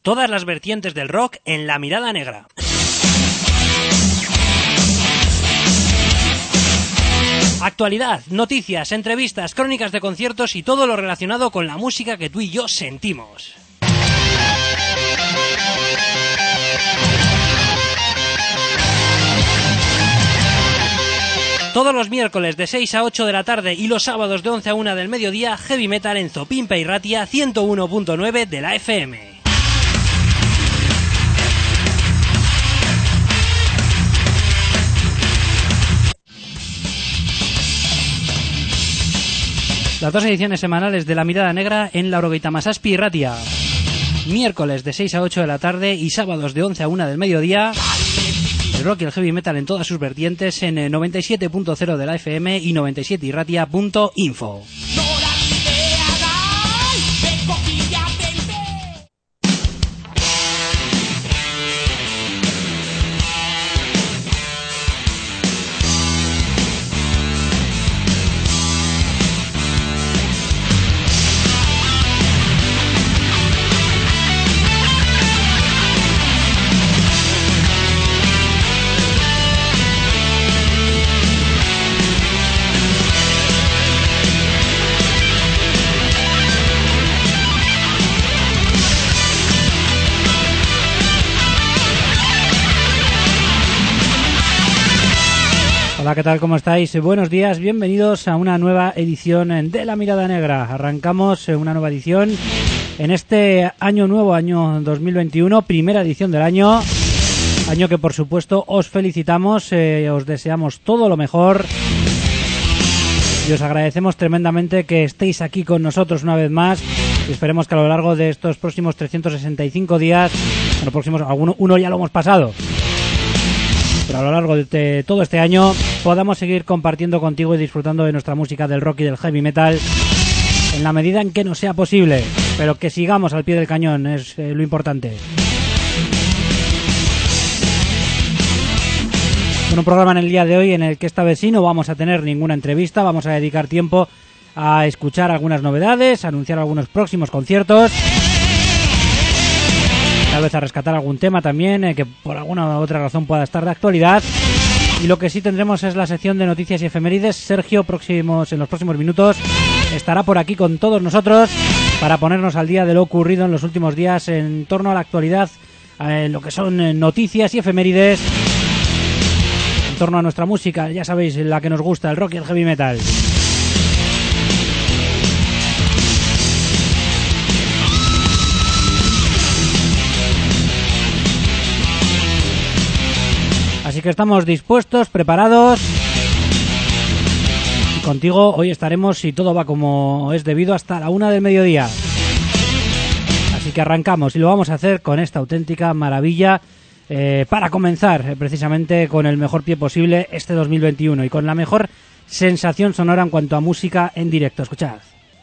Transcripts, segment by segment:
todas las vertientes del rock en La Mirada Negra. Actualidad, noticias, entrevistas, crónicas de conciertos y todo lo relacionado con la música que tú y yo sentimos. Todos los miércoles de 6 a 8 de la tarde y los sábados de 11 a 1 del mediodía, Heavy Metal en Zopimpa y Ratia 101.9 de la FM. Las dos ediciones semanales de La Mirada Negra en la Orogeita Masaspi y Ratia. Miércoles de 6 a 8 de la tarde y sábados de 11 a 1 del mediodía. El rock y el heavy metal en todas sus vertientes en 97.0 de la FM y 97irratia.info. Hola, ¿qué tal? ¿Cómo estáis? Buenos días, bienvenidos a una nueva edición de La Mirada Negra. Arrancamos una nueva edición en este año nuevo, año 2021, primera edición del año que por supuesto os felicitamos, os deseamos todo lo mejor y os agradecemos tremendamente que estéis aquí con nosotros una vez más y esperemos que a lo largo de estos próximos 365 días, bueno, próximos, uno ya lo hemos pasado, pero a lo largo de todo este año podamos seguir compartiendo contigo y disfrutando de nuestra música del rock y del heavy metal en la medida en que nos sea posible, pero que sigamos al pie del cañón es lo importante. Bueno, un programa en el día de hoy en el que esta vez sí no vamos a tener ninguna entrevista, vamos a dedicar tiempo a escuchar algunas novedades, a anunciar algunos próximos conciertos, tal vez a rescatar algún tema también que por alguna u otra razón pueda estar de actualidad. Y lo que sí tendremos es la sección de noticias y efemérides. Sergio en los próximos minutos estará por aquí con todos nosotros para ponernos al día de lo ocurrido en los últimos días en torno a la actualidad, lo que son noticias y efemérides en torno a nuestra música, ya sabéis, la que nos gusta, el rock y el heavy metal. Así que estamos dispuestos, preparados. Y contigo hoy estaremos, si todo va como es debido, hasta la 1 del mediodía. Así que arrancamos y lo vamos a hacer con esta auténtica maravilla para comenzar precisamente con el mejor pie posible este 2021 y con la mejor sensación sonora en cuanto a música en directo. Escuchad.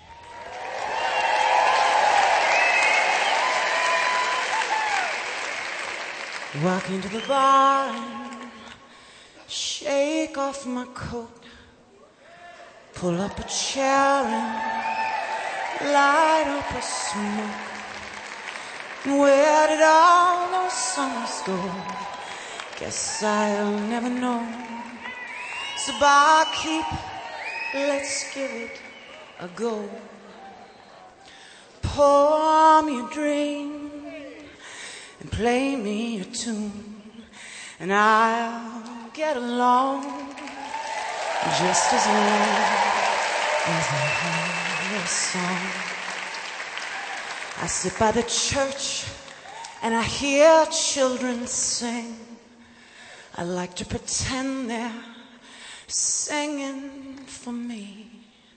Walk into the barn, shake off my coat, pull up a chair and light up a smoke. And where did all those summers go? Guess I'll never know. So barkeep, let's give it a go. Pour me a drink and play me a tune, and I'll get along just as long as I have a song. I sit by the church and I hear children sing. I like to pretend they're singing for me.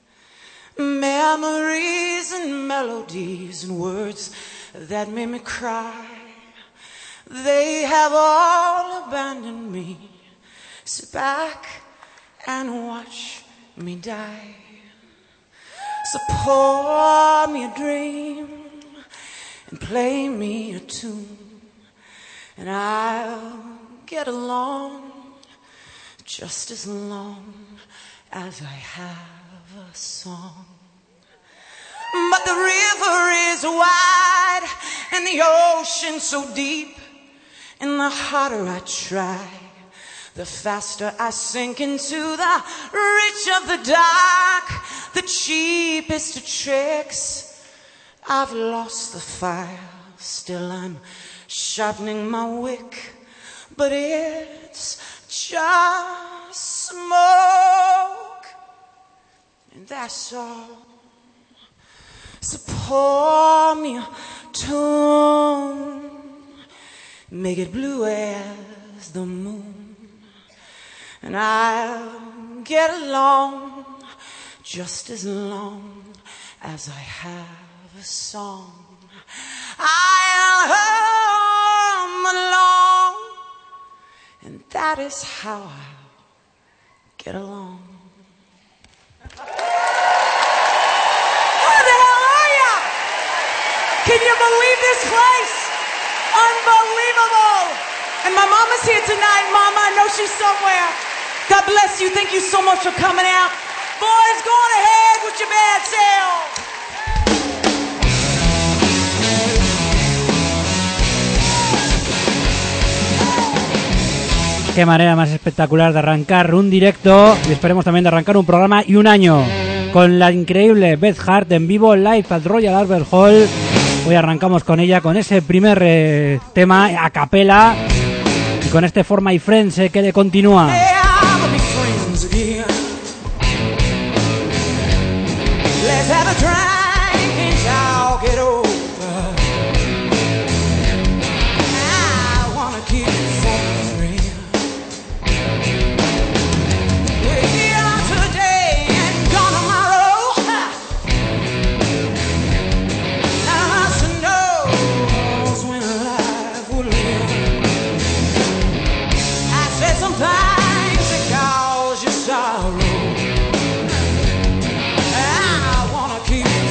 Memories and melodies and words that made me cry, they have all abandoned me. Sit back and watch me die. So pour me a dream and play me a tune, and I'll get along just as long as I have a song. but the river is wide and the ocean so deep. And the harder I try, the faster I sink into the reach of the dark. The cheapest of tricks, I've lost the fire. Still I'm sharpening my wick, but it's just smoke, and that's all. So pour me a tune, make it blue as the moon, and I'll get along just as long as I have a song. I'll hum along, and that is how I'll get along. Where the hell are ya? Can you believe this place? Unbelievable! And my mama's here tonight. Mama, I know she's somewhere. God bless you. Thank you so much for coming out. Boys, go on ahead with your bad self. Qué manera más espectacular de arrancar un directo y esperemos también de arrancar un programa y un año con la increíble Beth Hart en vivo live at Royal Albert Hall. Hoy arrancamos con ella con ese primer tema a capela y con este For My Friends que le continúa. Let's have a drink and talk it over. I wanna keep it for free. We're here today and gone tomorrow. None of us knows when life will end. I said some things that cause you sorrow. I wanna keep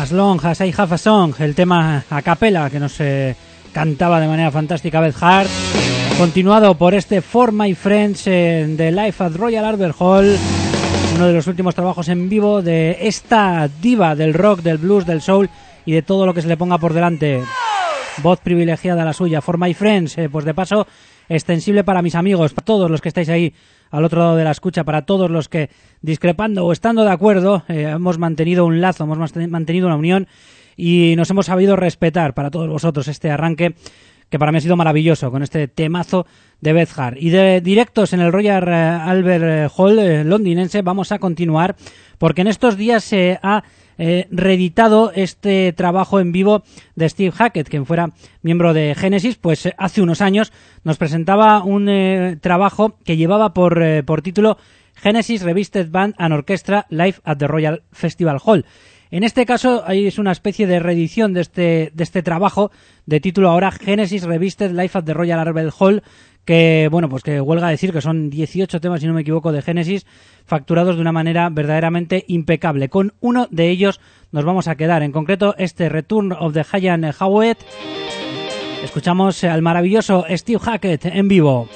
As Long as I Have a Song, el tema a capela que nos cantaba de manera fantástica Beth Hart, continuado por este For My Friends de Live at Royal Albert Hall, uno de los últimos trabajos en vivo de esta diva del rock, del blues, del soul y de todo lo que se le ponga por delante. Voz privilegiada la suya, For My Friends, pues de paso extensible para mis amigos, para todos los que estáis ahí al otro lado de la escucha, para todos los que, discrepando o estando de acuerdo, hemos mantenido un lazo, hemos mantenido una unión y nos hemos sabido respetar para todos vosotros este arranque que para mí ha sido maravilloso con este temazo de Beth Hart. Y de directos en el Royal Albert Hall londinense vamos a continuar porque en estos días se ha reeditado este trabajo en vivo de Steve Hackett, quien fuera miembro de Genesis, pues hace unos años nos presentaba un trabajo que llevaba por título Genesis Revisited Band and Orchestra Live at the Royal Festival Hall. En este caso es una especie de reedición de este trabajo de título ahora Genesis Revisited Live at the Royal Albert Hall, que bueno, pues que huelga decir que son 18 temas, si no me equivoco, de Genesis, facturados de una manera verdaderamente impecable. Con uno de ellos nos vamos a quedar, en concreto este Return of the Giant Howard. Escuchamos al maravilloso Steve Hackett en vivo.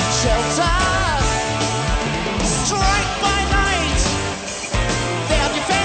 Strike by night, their defense.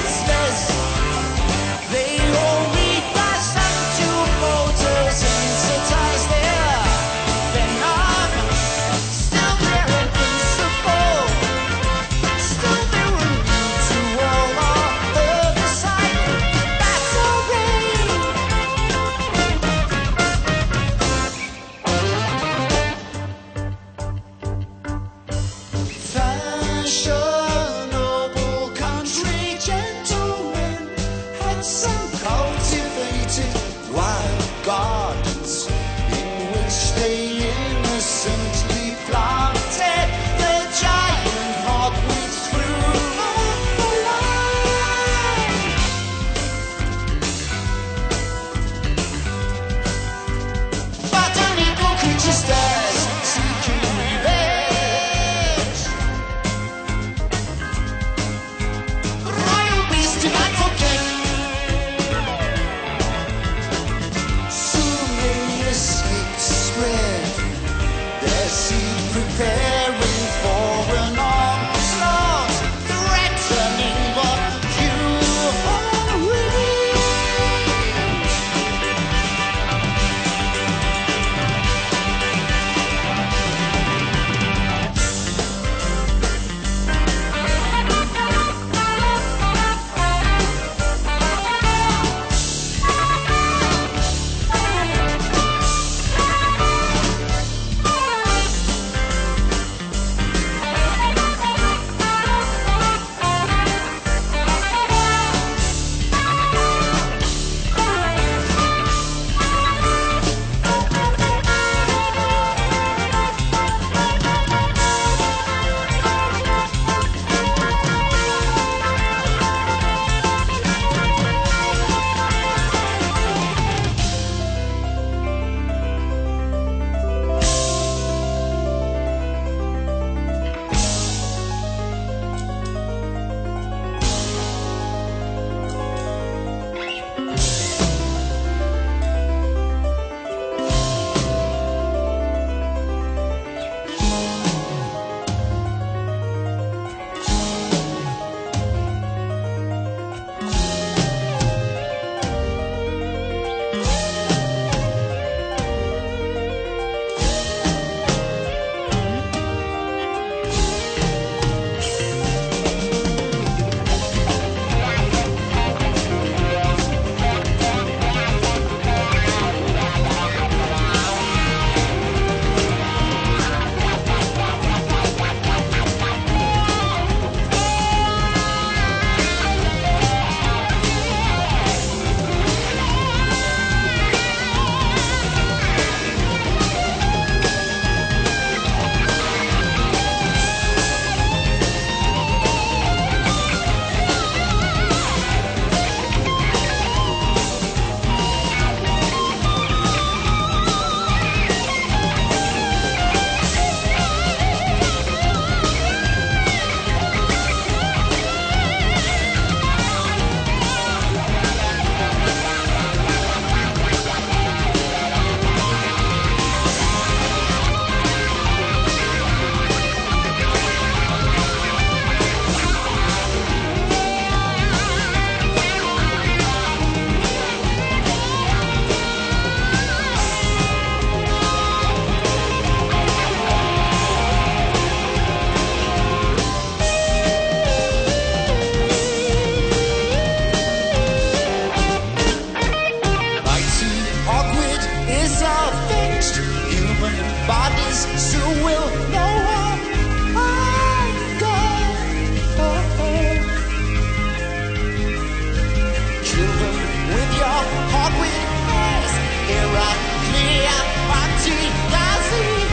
soon will know where I'm going. Children, with your heart with eyes, here I clear my teeth, I see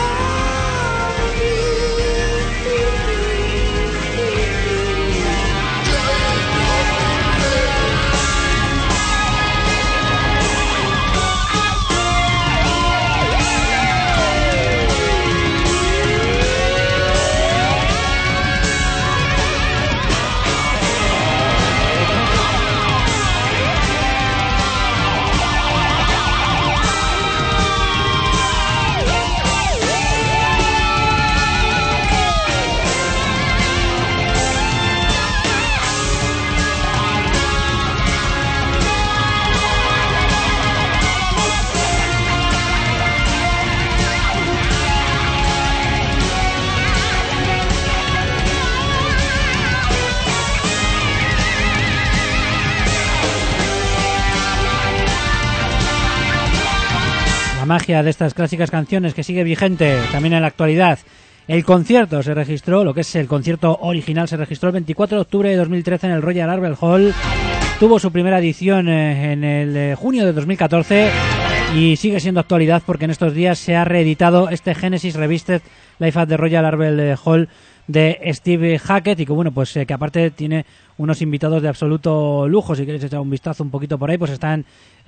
magia de estas clásicas canciones que sigue vigente también en la actualidad. El concierto se registró, lo que es el concierto original, se registró el 24 de octubre de 2013 en el Royal Albert Hall. Tuvo su primera edición en el junio de 2014 y sigue siendo actualidad porque en estos días se ha reeditado este Genesis Revisited Live at the Royal Albert Hall de Steve Hackett y que bueno, pues que aparte tiene unos invitados de absoluto lujo. Si queréis echar un vistazo un poquito por ahí, pues están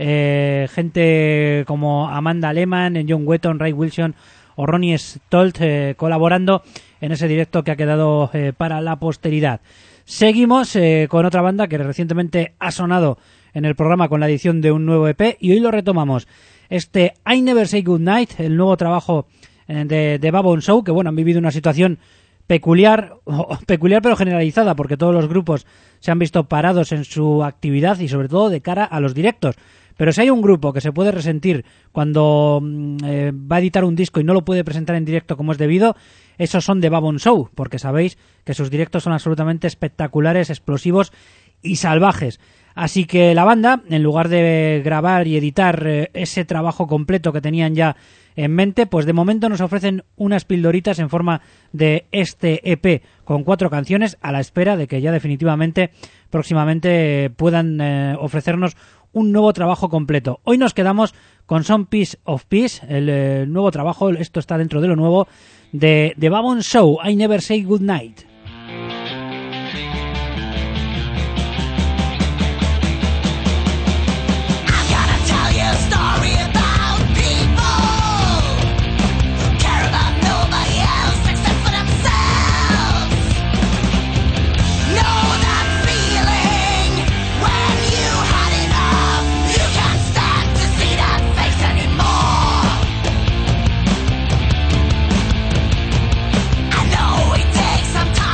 gente como Amanda Lehman, John Wetton, Ray Wilson o Ronnie Stolt colaborando en ese directo que ha quedado para la posteridad. Seguimos con otra banda que recientemente ha sonado en el programa con la edición de un nuevo EP y hoy lo retomamos. Este I Never Say Goodnight, el nuevo trabajo de Babon Show, que bueno, han vivido una situación peculiar pero generalizada porque todos los grupos se han visto parados en su actividad y sobre todo de cara a los directos. Pero si hay un grupo que se puede resentir cuando va a editar un disco y no lo puede presentar en directo como es debido, esos son de Babon Show, porque sabéis que sus directos son absolutamente espectaculares, explosivos y salvajes. Así que la banda, en lugar de grabar y editar ese trabajo completo que tenían ya en mente, pues de momento nos ofrecen unas pildoritas en forma de este EP con 4 canciones a la espera de que ya definitivamente próximamente puedan ofrecernos un nuevo trabajo completo. Hoy nos quedamos con Some Piece of Peace, el nuevo trabajo, esto está dentro de lo nuevo de Babon Show, I Never Say Goodnight. Some time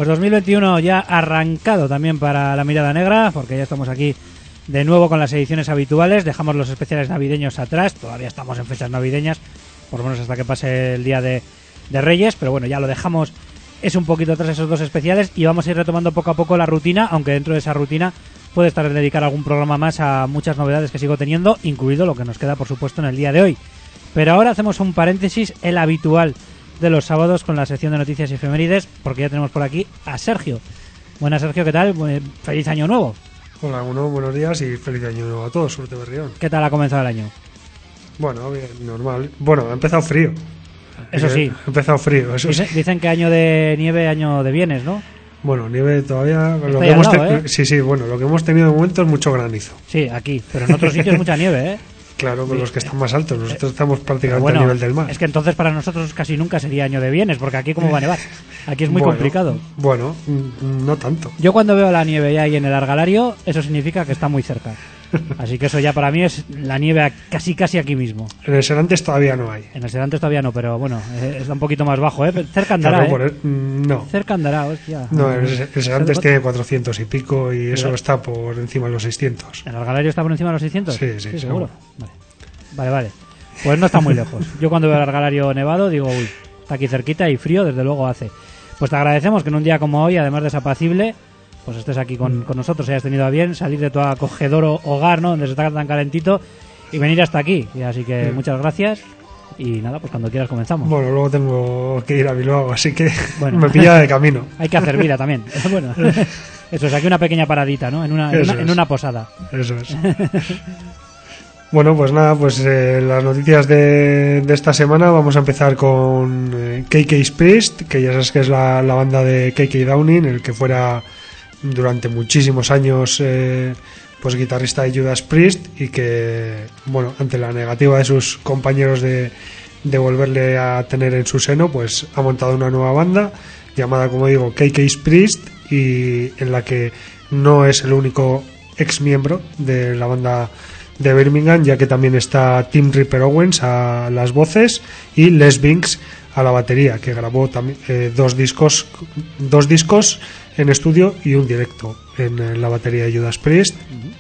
2021 ya arrancado también para La Mirada Negra, porque ya estamos aquí de nuevo con las ediciones habituales. Dejamos los especiales navideños atrás, todavía estamos en fechas navideñas, por lo menos hasta que pase el día de Reyes, pero bueno, ya lo dejamos, es un poquito atrás esos dos especiales y vamos a ir retomando poco a poco la rutina, aunque dentro de esa rutina puede estar dedicar algún programa más a muchas novedades que sigo teniendo, incluido lo que nos queda por supuesto en el día de hoy. Pero ahora hacemos un paréntesis, el habitual de los sábados con la sección de noticias y efemérides, porque ya tenemos por aquí a Sergio. Buenas, Sergio, ¿qué tal? Feliz año nuevo. Hola, buenos días y feliz año nuevo a todos, suerte Berrión. ¿Qué tal ha comenzado el año? Bueno, bien, normal. Bueno, ha empezado frío. Eso sí. Ha empezado frío, eso sí. Dicen que año de nieve, año de bienes, ¿no? Bueno, nieve todavía... Lo que hemos Sí, bueno, lo que hemos tenido de momento es mucho granizo. Sí, aquí, pero en otros sitios mucha nieve, ¿eh? Claro, con los que están más altos. Nosotros estamos prácticamente bueno, a nivel del mar. Es que entonces para nosotros casi nunca sería año de bienes, porque aquí cómo va a nevar. Aquí es muy complicado. Bueno, no tanto. Yo cuando veo la nieve ya ahí en el Argalario, eso significa que está muy cerca. Así que eso ya para mí es la nieve casi aquí mismo. En el Serantes todavía no hay. En el Serantes todavía no, pero bueno, está un poquito más bajo, ¿eh? Cerca andará, claro, no. Cerca andará, hostia. No, el Serantes tiene 400 y pico y eso está por encima de los 600. ¿El Argalario está por encima de los 600? Sí, seguro. Vale. Pues no está muy lejos. Yo cuando veo el Argalario nevado digo, uy, está aquí cerquita y frío desde luego hace. Pues te agradecemos que en un día como hoy, además de desapacible, pues estés aquí con nosotros, hayas tenido a bien salir de tu acogedor hogar, ¿no? Donde se está tan calentito y venir hasta aquí. Y así que muchas gracias y nada, pues cuando quieras comenzamos. Bueno, luego tengo que ir a Bilbao, así que me pilla de camino. Hay que hacer vida también. Bueno, eso es, aquí una pequeña paradita, ¿no? En una posada. Eso es. Bueno, pues nada, pues las noticias de esta semana vamos a empezar con KK Priest, que ya sabes que es la banda de KK Downing, el que fuera durante muchísimos años pues guitarrista de Judas Priest y que, bueno, ante la negativa de sus compañeros de volverle a tener en su seno, pues ha montado una nueva banda llamada, como digo, KK Priest, y en la que no es el único ex miembro de la banda de Birmingham, ya que también está Tim Ripper Owens a las voces y Les Binks a la batería, que grabó también dos discos en estudio y un directo en la batería de Judas Priest.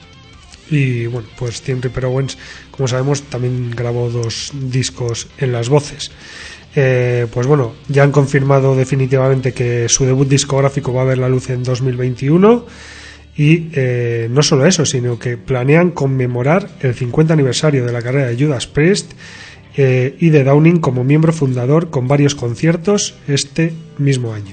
Y bueno, pues Tim Ripper Owens, como sabemos, también grabó 2 discos en las voces. Pues bueno, ya han confirmado definitivamente que su debut discográfico va a ver la luz en 2021. Y no solo eso, sino que planean conmemorar el 50 aniversario de la carrera de Judas Priest y de Downing como miembro fundador con varios conciertos este mismo año.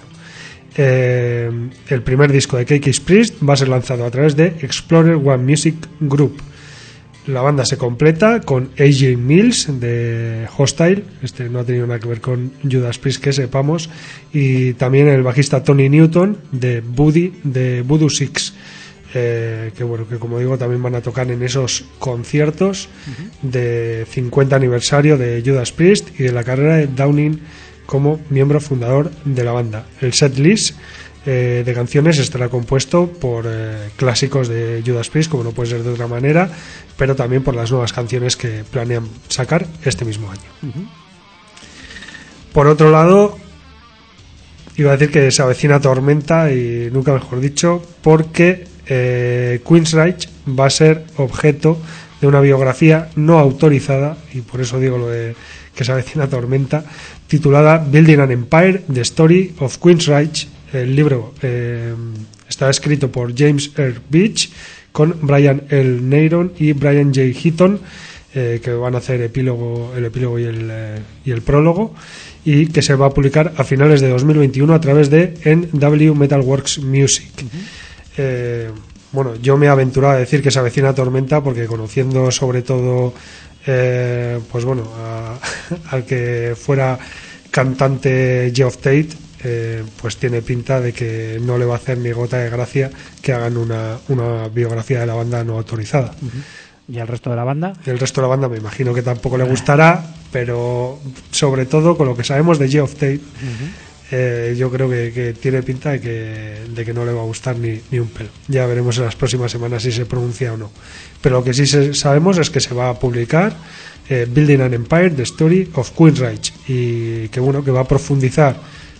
El primer disco de KK Priest va a ser lanzado a través de Explorer One Music Group. La banda se completa con AJ Mills de Hostile, este no ha tenido nada que ver con Judas Priest que sepamos, y también el bajista Tony Newton de Voodoo Six, que bueno, que como digo también van a tocar en esos conciertos de 50 aniversario de Judas Priest y de la carrera de Downing como miembro fundador de la banda. El setlist de canciones estará compuesto por clásicos de Judas Priest, como no puede ser de otra manera, pero también por las nuevas canciones que planean sacar este mismo año. Por otro lado, iba a decir que se avecina tormenta, y nunca mejor dicho, porque Queensryche va a ser objeto de una biografía no autorizada, y por eso digo lo de que se avecina tormenta, titulada Building an Empire, The Story of Queensryche. El libro está escrito por James R. Beach con Brian L. Neyron y Brian J. Heaton, que van a hacer el epílogo y el prólogo, y que se va a publicar a finales de 2021 a través de NW Metalworks Music. Bueno, yo me he aventurado a decir que se avecina tormenta porque, conociendo sobre todo pues bueno, al que fuera cantante Geoff Tate, pues tiene pinta de que no le va a hacer ni gota de gracia que hagan una biografía de la banda no autorizada. ¿Y al resto de la banda? El resto de la banda me imagino que tampoco le gustará, pero sobre todo con lo que sabemos de Geoff Tate, yo creo que tiene pinta de que no le va a gustar ni un pelo. Ya veremos en las próximas semanas si se pronuncia o no. Pero lo que sí sabemos es que se va a publicar Building an Empire, The Story of Queensryche, y que bueno, que va a profundizar,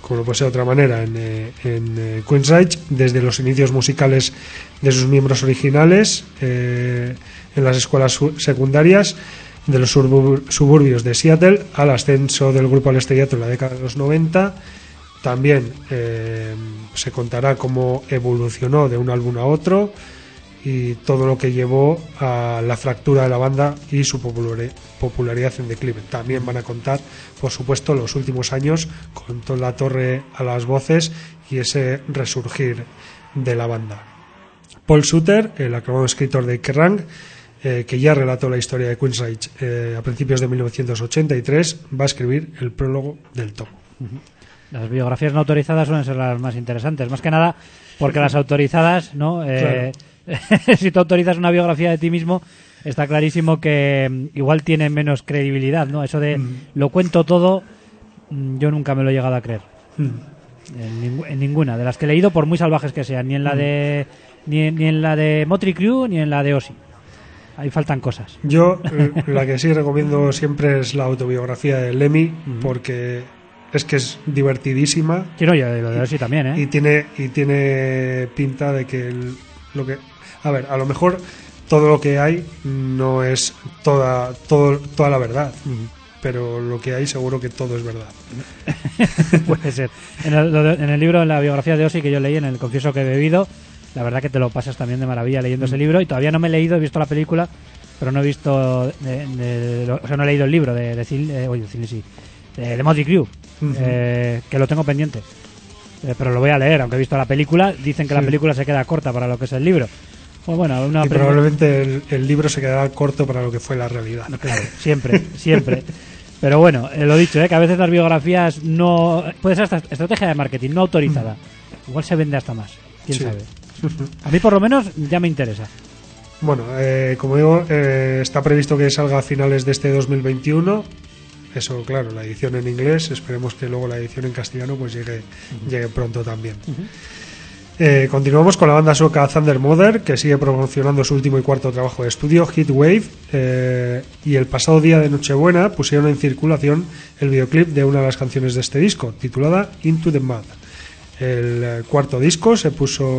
como no puede ser de otra manera, en Queensrÿche, desde los inicios musicales de sus miembros originales, en las escuelas secundarias de los suburbios de Seattle, al ascenso del grupo al estrellato en la década de los 90. También se contará cómo evolucionó de un álbum a otro y todo lo que llevó a la fractura de la banda y su popularidad en declive. También van a contar, por supuesto, los últimos años con toda la torre a las voces y ese resurgir de la banda. Paul Suter, el aclamado escritor de Kerrang, que ya relató la historia de Queensrÿche a principios de 1983, va a escribir el prólogo del tomo. Las biografías no autorizadas suelen ser las más interesantes, más que nada porque las autorizadas, ¿no? Claro. Si tú autorizas una biografía de ti mismo, está clarísimo que igual tiene menos credibilidad, ¿no? Eso de lo cuento todo, yo nunca me lo he llegado a creer. En ninguna de las que he leído, por muy salvajes que sean, ni en la de ni en la de Motley Crue ni en la de Ozzy. Ahí faltan cosas. Yo la que sí recomiendo siempre es la autobiografía de Lemmy, porque es que es divertidísima. Quiero yo lo de Ozzy también, ¿eh? Y tiene pinta de que lo que, a ver, a lo mejor todo lo que hay no es toda la verdad, pero lo que hay seguro que todo es verdad. Puede ser. En el libro, en la biografía de Ozzy que yo leí, en el Confieso que he bebido, la verdad que te lo pasas también de maravilla leyendo ese libro, y todavía no me he leído, he visto la película, pero no he visto o sea, no he leído el libro de Motley Crue, que lo tengo pendiente, pero lo voy a leer, aunque he visto la película. Dicen que la película se queda corta para lo que es el libro. Pues bueno, y probablemente el libro se quedará corto para lo que fue la realidad. No, claro, siempre. Pero bueno, lo dicho, que a veces las biografías no... Puede ser hasta estrategia de marketing, no autorizada. Igual se vende hasta más, quién sabe. A mí por lo menos ya me interesa. Bueno, como digo, está previsto que salga a finales de este 2021. Eso, claro, la edición en inglés. Esperemos que luego la edición en castellano pues llegue pronto también. Continuamos con la banda sueca Thunder Mother, que sigue promocionando su último y cuarto trabajo de estudio, Heatwave, y el pasado día de Nochebuena pusieron en circulación el videoclip de una de las canciones de este disco, titulada Into the Mud. El cuarto disco de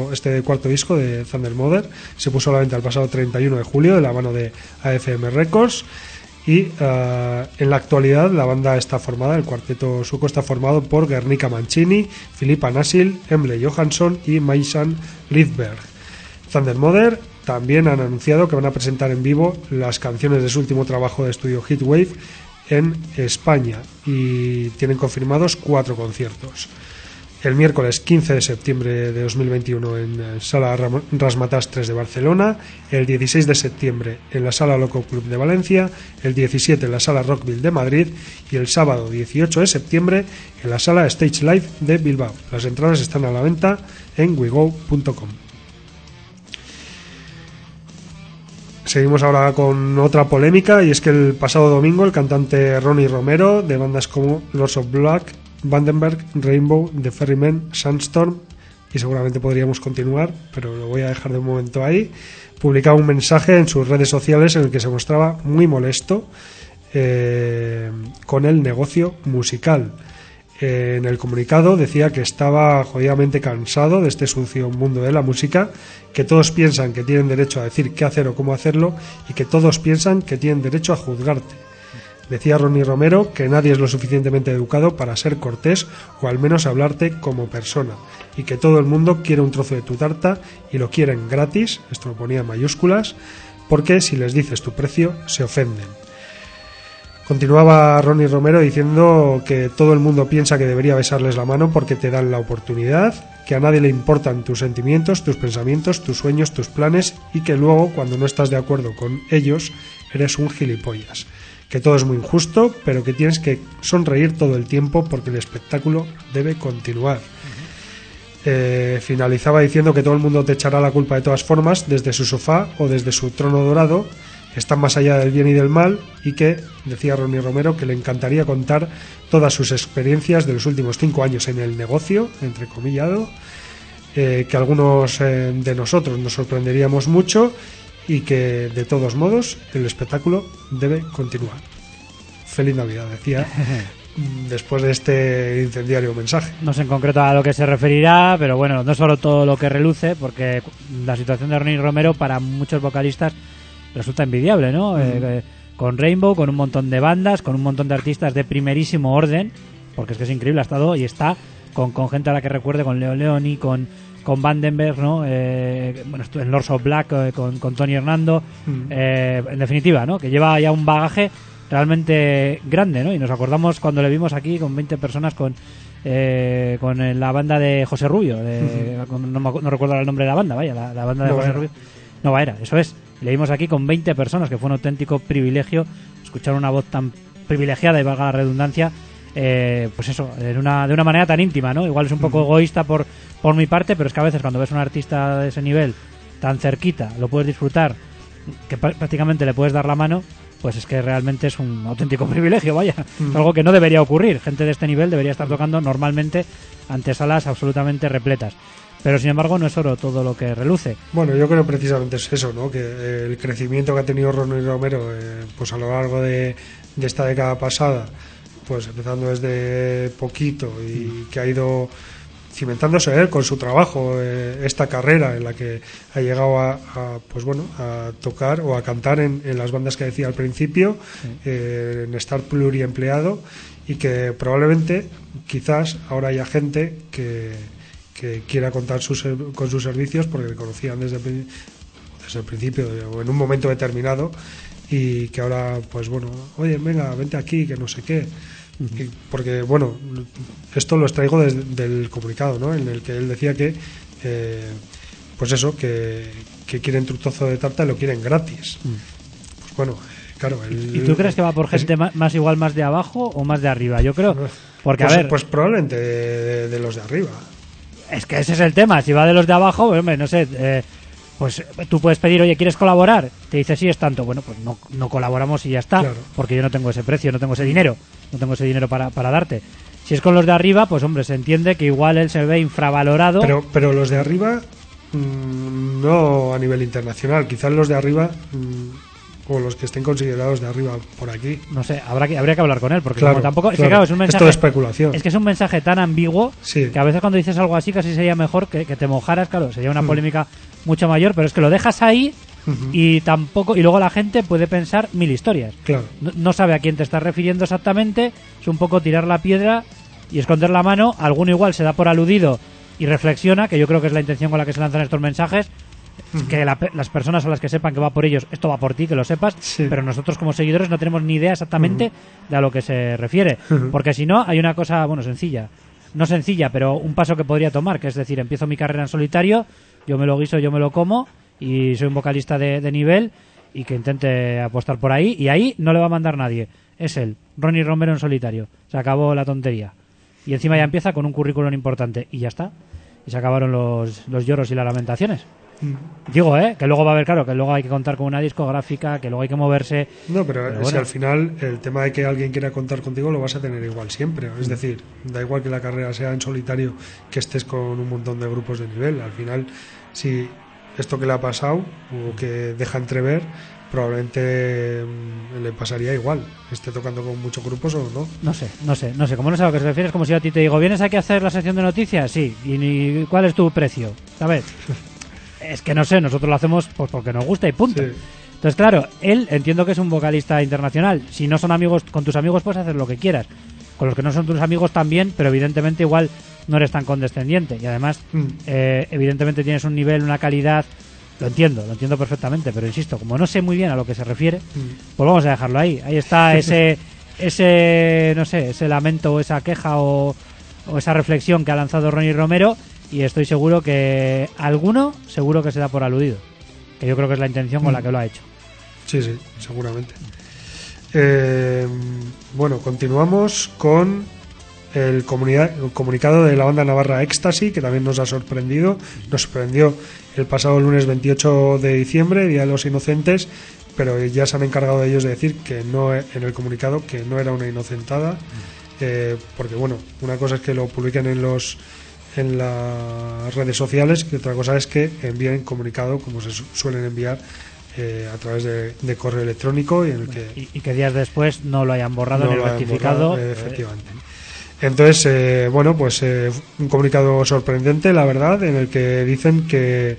Thunder Mother se puso a la venta el pasado 31 de julio de la mano de AFM Records. Y en la actualidad la banda está formada, el cuarteto sueco está formado por Guernica Mancini, Filippa Nasil, Emle Johansson y Maisan Lidberg. Thunder Mother también han anunciado que van a presentar en vivo las canciones de su último trabajo de estudio Heatwave en España y tienen confirmados 4 conciertos. El miércoles 15 de septiembre de 2021 en Sala Rasmatas 3 de Barcelona, el 16 de septiembre en la Sala Loco Club de Valencia, el 17 en la Sala Rockville de Madrid y el sábado 18 de septiembre en la Sala Stage Live de Bilbao. Las entradas están a la venta en wego.com. Seguimos ahora con otra polémica, y es que el pasado domingo el cantante Ronnie Romero, de bandas como Lords of Black, Vandenberg, Rainbow, The Ferrymen, Sandstorm, y seguramente podríamos continuar, pero lo voy a dejar de un momento ahí, publicaba un mensaje en sus redes sociales en el que se mostraba muy molesto con el negocio musical. En el comunicado decía que estaba jodidamente cansado de este sucio mundo de la música, que todos piensan que tienen derecho a decir qué hacer o cómo hacerlo, y que todos piensan que tienen derecho a juzgarte. Decía Ronnie Romero que nadie es lo suficientemente educado para ser cortés o al menos hablarte como persona, y que todo el mundo quiere un trozo de tu tarta y lo quieren gratis, esto lo ponía en mayúsculas, porque si les dices tu precio se ofenden. Continuaba Ronnie Romero diciendo que todo el mundo piensa que debería besarles la mano porque te dan la oportunidad, que a nadie le importan tus sentimientos, tus pensamientos, tus sueños, tus planes, y que luego, cuando no estás de acuerdo con ellos, eres un gilipollas. Que todo es muy injusto, pero que tienes que sonreír todo el tiempo porque el espectáculo debe continuar. Finalizaba diciendo que todo el mundo te echará la culpa de todas formas, desde su sofá o desde su trono dorado, que están más allá del bien y del mal, y que, decía Ronnie Romero, que le encantaría contar todas sus experiencias de los últimos 5 años en el negocio, entrecomillado, que algunos de nosotros nos sorprenderíamos mucho, y que de todos modos el espectáculo debe continuar. Feliz Navidad, decía después de este incendiario mensaje. No sé en concreto a lo que se referirá, pero bueno, no solo todo lo que reluce, porque la situación de Ronnie Romero para muchos vocalistas resulta envidiable, ¿no? Con Rainbow, con un montón de bandas, con un montón de artistas de primerísimo orden, porque es que es increíble, ha estado y está con gente a la que recuerde, con Leo Leoni, con Vandenberg, ¿no? Bueno, en Lords of Black con Tony Hernando, en definitiva, ¿no? Que lleva ya un bagaje realmente grande, ¿no? Y nos acordamos cuando le vimos aquí con 20 personas con la banda de José Rubio, no recuerdo el nombre de la banda, vaya, la banda de José Rubio. Nova Era, eso es. Le vimos aquí con 20 personas, que fue un auténtico privilegio escuchar una voz tan privilegiada, y valga la redundancia, pues eso, de una manera tan íntima, ¿no? Igual es un poco egoísta por mi parte, pero es que a veces cuando ves a un artista de ese nivel tan cerquita, lo puedes disfrutar, que prácticamente le puedes dar la mano, pues es que realmente es un auténtico privilegio, vaya. Es algo que no debería ocurrir. Gente de este nivel debería estar tocando normalmente ante salas absolutamente repletas. Pero sin embargo no es oro todo lo que reluce. Bueno, yo creo precisamente es eso, ¿no? Que el crecimiento que ha tenido Ronnie Romero pues a lo largo de esta década pasada, pues empezando desde poquito y que ha ido cimentándose él con su trabajo, esta carrera en la que ha llegado a tocar o a cantar en las bandas que decía al principio, en estar pluriempleado, y que probablemente quizás ahora haya gente que quiera contar con sus servicios porque le conocían desde el principio o en un momento determinado, y que ahora pues bueno, oye, venga, vente aquí, que no sé qué. Porque bueno, esto lo extraigo del comunicado, ¿no? En el que él decía que pues eso, que quieren tu trozo de tarta y lo quieren gratis. Pues bueno, claro. ¿Y tú crees que va por gente más igual, más de abajo o más de arriba? Yo creo, porque pues, a ver, pues probablemente de los de arriba. Es que ese es el tema. Si va de los de abajo, pues, hombre, no sé, pues tú puedes pedir, oye, ¿quieres colaborar? Te dice, sí, es tanto. Bueno, pues no colaboramos y ya está, claro. Porque yo no tengo ese precio, no tengo ese dinero para darte. Si es con los de arriba, pues hombre, se entiende que igual él se ve infravalorado. Pero los de arriba, no a nivel internacional. Quizás los de arriba, o los que estén considerados de arriba por aquí. No sé, habría que hablar con él, porque claro, como tampoco... Claro. Es que, claro, es un mensaje... Esto de especulación. Es que es un mensaje tan ambiguo, sí, que a veces cuando dices algo así casi sería mejor que te mojaras, claro, sería una polémica mucho mayor, pero es que lo dejas ahí y tampoco... Y luego la gente puede pensar mil historias. Claro. No sabe a quién te estás refiriendo exactamente, es un poco tirar la piedra y esconder la mano. Alguno igual se da por aludido y reflexiona, que yo creo que es la intención con la que se lanzan estos mensajes, que las personas a las que sepan que va por ellos, esto va por ti, que lo sepas, sí, pero nosotros como seguidores no tenemos ni idea exactamente de a lo que se refiere, porque si no, hay una cosa, bueno, no sencilla, pero un paso que podría tomar, que es decir, empiezo mi carrera en solitario, yo me lo guiso, yo me lo como, y soy un vocalista de nivel, y que intente apostar por ahí, y ahí no le va a mandar nadie, es él, Ronnie Romero en solitario, se acabó la tontería, y encima ya empieza con un currículum importante, y ya está, y se acabaron los lloros y las lamentaciones. Digo, que luego va a haber, claro, que luego hay que contar con una discográfica, que luego hay que moverse. No, pero es que al final el tema de que alguien quiera contar contigo lo vas a tener igual siempre. Es decir, da igual que la carrera sea en solitario, que estés con un montón de grupos de nivel. Al final, si esto que le ha pasado o que deja entrever, probablemente le pasaría igual, esté tocando con muchos grupos o no. No sé, como no sé a lo que se refiere, es como si yo a ti te digo, ¿vienes aquí a hacer la sección de noticias? Sí, ¿y cuál es tu precio? ¿Sabes? Es que no sé, nosotros lo hacemos pues porque nos gusta y punto. Sí. Entonces, claro, él entiendo que es un vocalista internacional. Si no son amigos, con tus amigos puedes hacer lo que quieras. Con los que no son tus amigos también, pero evidentemente igual no eres tan condescendiente. Y además, evidentemente tienes un nivel, una calidad. Lo entiendo perfectamente, pero insisto, como no sé muy bien a lo que se refiere, pues vamos a dejarlo ahí. Ahí está ese no sé, ese lamento o esa queja o esa reflexión que ha lanzado Ronnie Romero. Y estoy seguro que seguro que se da por aludido, que yo creo que es la intención con la que lo ha hecho. Sí, seguramente. Bueno, continuamos con el comunicado de la banda navarra Éxtasy, que también nos ha sorprendido. Nos sorprendió el pasado lunes 28 de diciembre, Día de los Inocentes, pero ya se han encargado de ellos de decir que no, en el comunicado, que no era una inocentada, porque bueno, una cosa es que lo publiquen en las redes sociales y otra cosa es que envíen comunicado como se suelen enviar a través de correo electrónico y en el y que días después no lo hayan borrado ni rectificado. Efectivamente. Entonces, un comunicado sorprendente, la verdad, en el que dicen que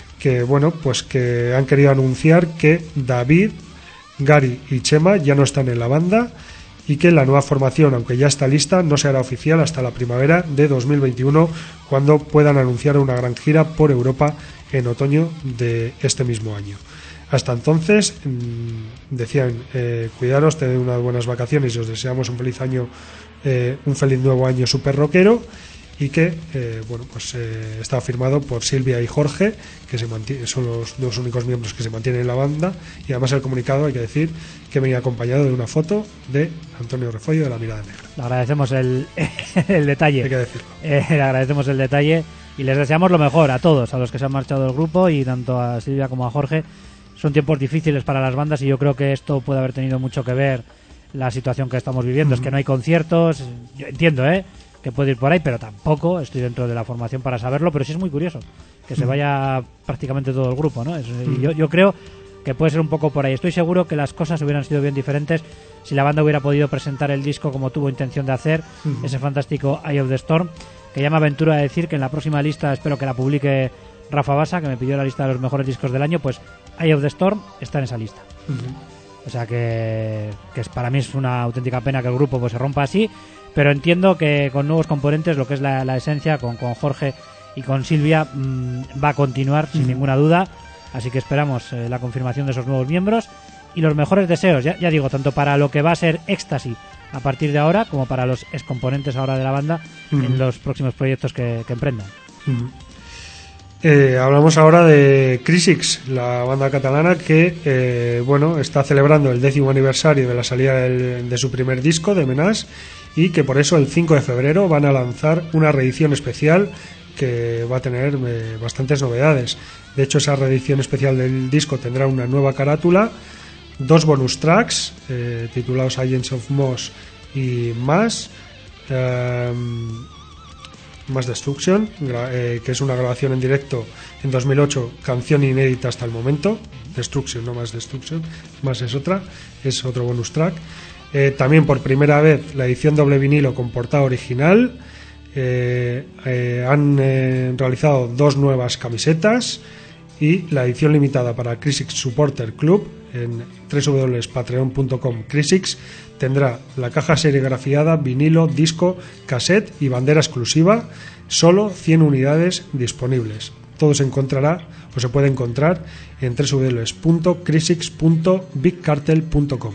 han querido anunciar que David, Gary y Chema ya no están en la banda y que la nueva formación, aunque ya está lista, no se hará oficial hasta la primavera de 2021, cuando puedan anunciar una gran gira por Europa en otoño de este mismo año. Hasta entonces, decían, cuidaros, tened unas buenas vacaciones y os deseamos un feliz año, un feliz nuevo año super rockero, y que está firmado por Silvia y Jorge, que son los dos únicos miembros que se mantienen en la banda, y además el comunicado, hay que decir, que venía acompañado de una foto de Antonio Refollo de La Mirada Negra. Le agradecemos el detalle. Hay que decirlo. Le agradecemos el detalle y les deseamos lo mejor a todos, a los que se han marchado del grupo, y tanto a Silvia como a Jorge. Son tiempos difíciles para las bandas y yo creo que esto puede haber tenido mucho que ver la situación que estamos viviendo. Es que no hay conciertos, yo entiendo, que puede ir por ahí, pero tampoco estoy dentro de la formación para saberlo, pero sí es muy curioso que se vaya prácticamente todo el grupo, ¿no? Yo creo que puede ser un poco por ahí. Estoy seguro que las cosas hubieran sido bien diferentes si la banda hubiera podido presentar el disco como tuvo intención de hacer, ese fantástico Eye of the Storm, que ya me aventuro a decir que en la próxima lista, espero que la publique Rafa Basa, que me pidió la lista de los mejores discos del año, pues Eye of the Storm está en esa lista. O sea que para mí es una auténtica pena que el grupo pues se rompa así, pero entiendo que con nuevos componentes, lo que es la esencia, con Jorge y con Silvia, va a continuar sin ninguna duda. Así que esperamos la confirmación de esos nuevos miembros y los mejores deseos, ya digo, tanto para lo que va a ser Éxtasis a partir de ahora, como para los excomponentes ahora de la banda en los próximos proyectos que emprendan. Hablamos ahora de Crisix, la banda catalana que está celebrando el 10º aniversario de la salida de su primer disco, de Menace, y que por eso el 5 de febrero van a lanzar una reedición especial que va a tener bastantes novedades. De hecho, esa reedición especial del disco tendrá una nueva carátula, 2 bonus tracks titulados Agents of Moss y Mass Destruction, que es una grabación en directo en 2008, canción inédita hasta el momento. Destruction, no Mass Destruction, Mass es otro bonus track. También por primera vez la edición doble vinilo con portada original. Han realizado 2 nuevas camisetas, y la edición limitada para Crisix Supporter Club en www.patreon.com/Crisix tendrá la caja serigrafiada, vinilo, disco, cassette y bandera exclusiva, solo 100 unidades disponibles. Todo se puede encontrar en www.crisix.bigcartel.com.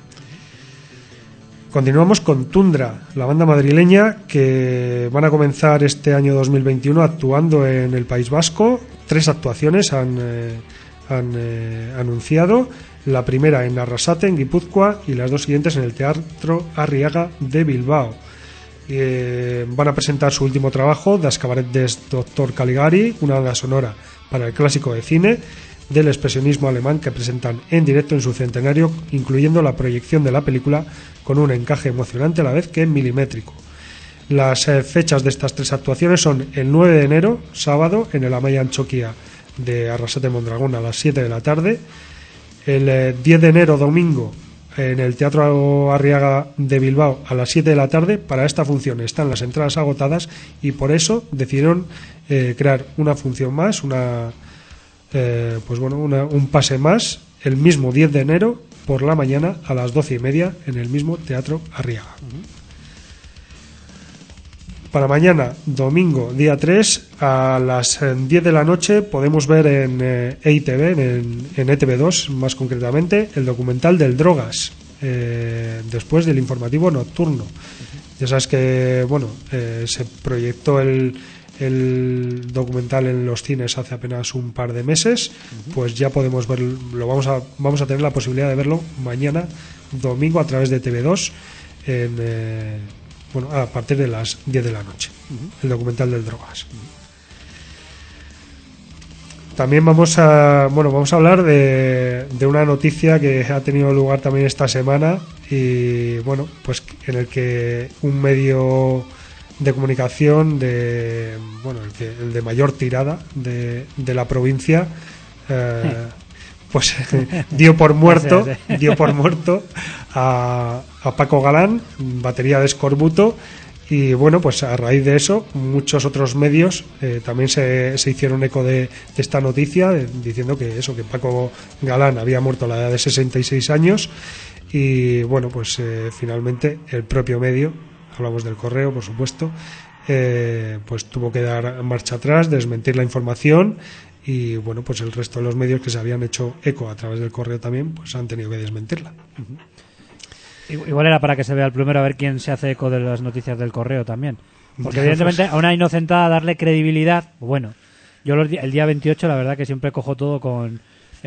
Continuamos con Tundra, la banda madrileña que van a comenzar este año 2021 actuando en el País Vasco. 3 actuaciones han anunciado, la primera en Arrasate, en Guipúzcoa, y las 2 siguientes en el Teatro Arriaga de Bilbao. Van a presentar su último trabajo, Das Cabaret des Dr. Caligari, una banda sonora para el clásico de cine del expresionismo alemán, que presentan en directo en su centenario, incluyendo la proyección de la película con un encaje emocionante a la vez que milimétrico. Las fechas de estas 3 actuaciones son el 9 de enero, sábado, en el Amaia Antxokia de Arrasate Mondragón a las 7 de la tarde, el 10 de enero, domingo, en el Teatro Arriaga de Bilbao a las 7 de la tarde. Para esta función están las entradas agotadas y por eso decidieron crear una función más, un pase más, el mismo 10 de enero por la mañana a las 12:30 en el mismo Teatro Arriaga. Para mañana, domingo, día 3, a las 10 de la noche podemos ver en EITV, en ETV2 más concretamente, el documental del Drogas, después del informativo nocturno. Ya sabes que se proyectó el documental en los cines hace apenas un par de meses, pues ya podemos verlo, vamos a tener la posibilidad de verlo mañana, domingo, a través de TV2 a partir de las 10 de la noche, el documental del Drogas. También vamos a hablar de una noticia que ha tenido lugar también esta semana, y en el que un medio de comunicación el de mayor tirada de la provincia pues dio por muerto Sí. dio por muerto a Paco Galán, batería de Escorbuto. Y bueno, pues a raíz de eso muchos otros medios también se hicieron eco de esta noticia, diciendo que Paco Galán había muerto a la edad de 66 años. Y bueno, pues finalmente el propio medio, hablamos del Correo por supuesto, pues tuvo que dar marcha atrás, desmentir la información. Y bueno, pues el resto de los medios que se habían hecho eco a través del Correo también, pues han tenido que desmentirla. Igual era para que se vea el primero, a ver quién se hace eco de las noticias del Correo también. Porque evidentemente a una inocentada darle credibilidad, bueno, yo el día 28 la verdad que siempre cojo todo con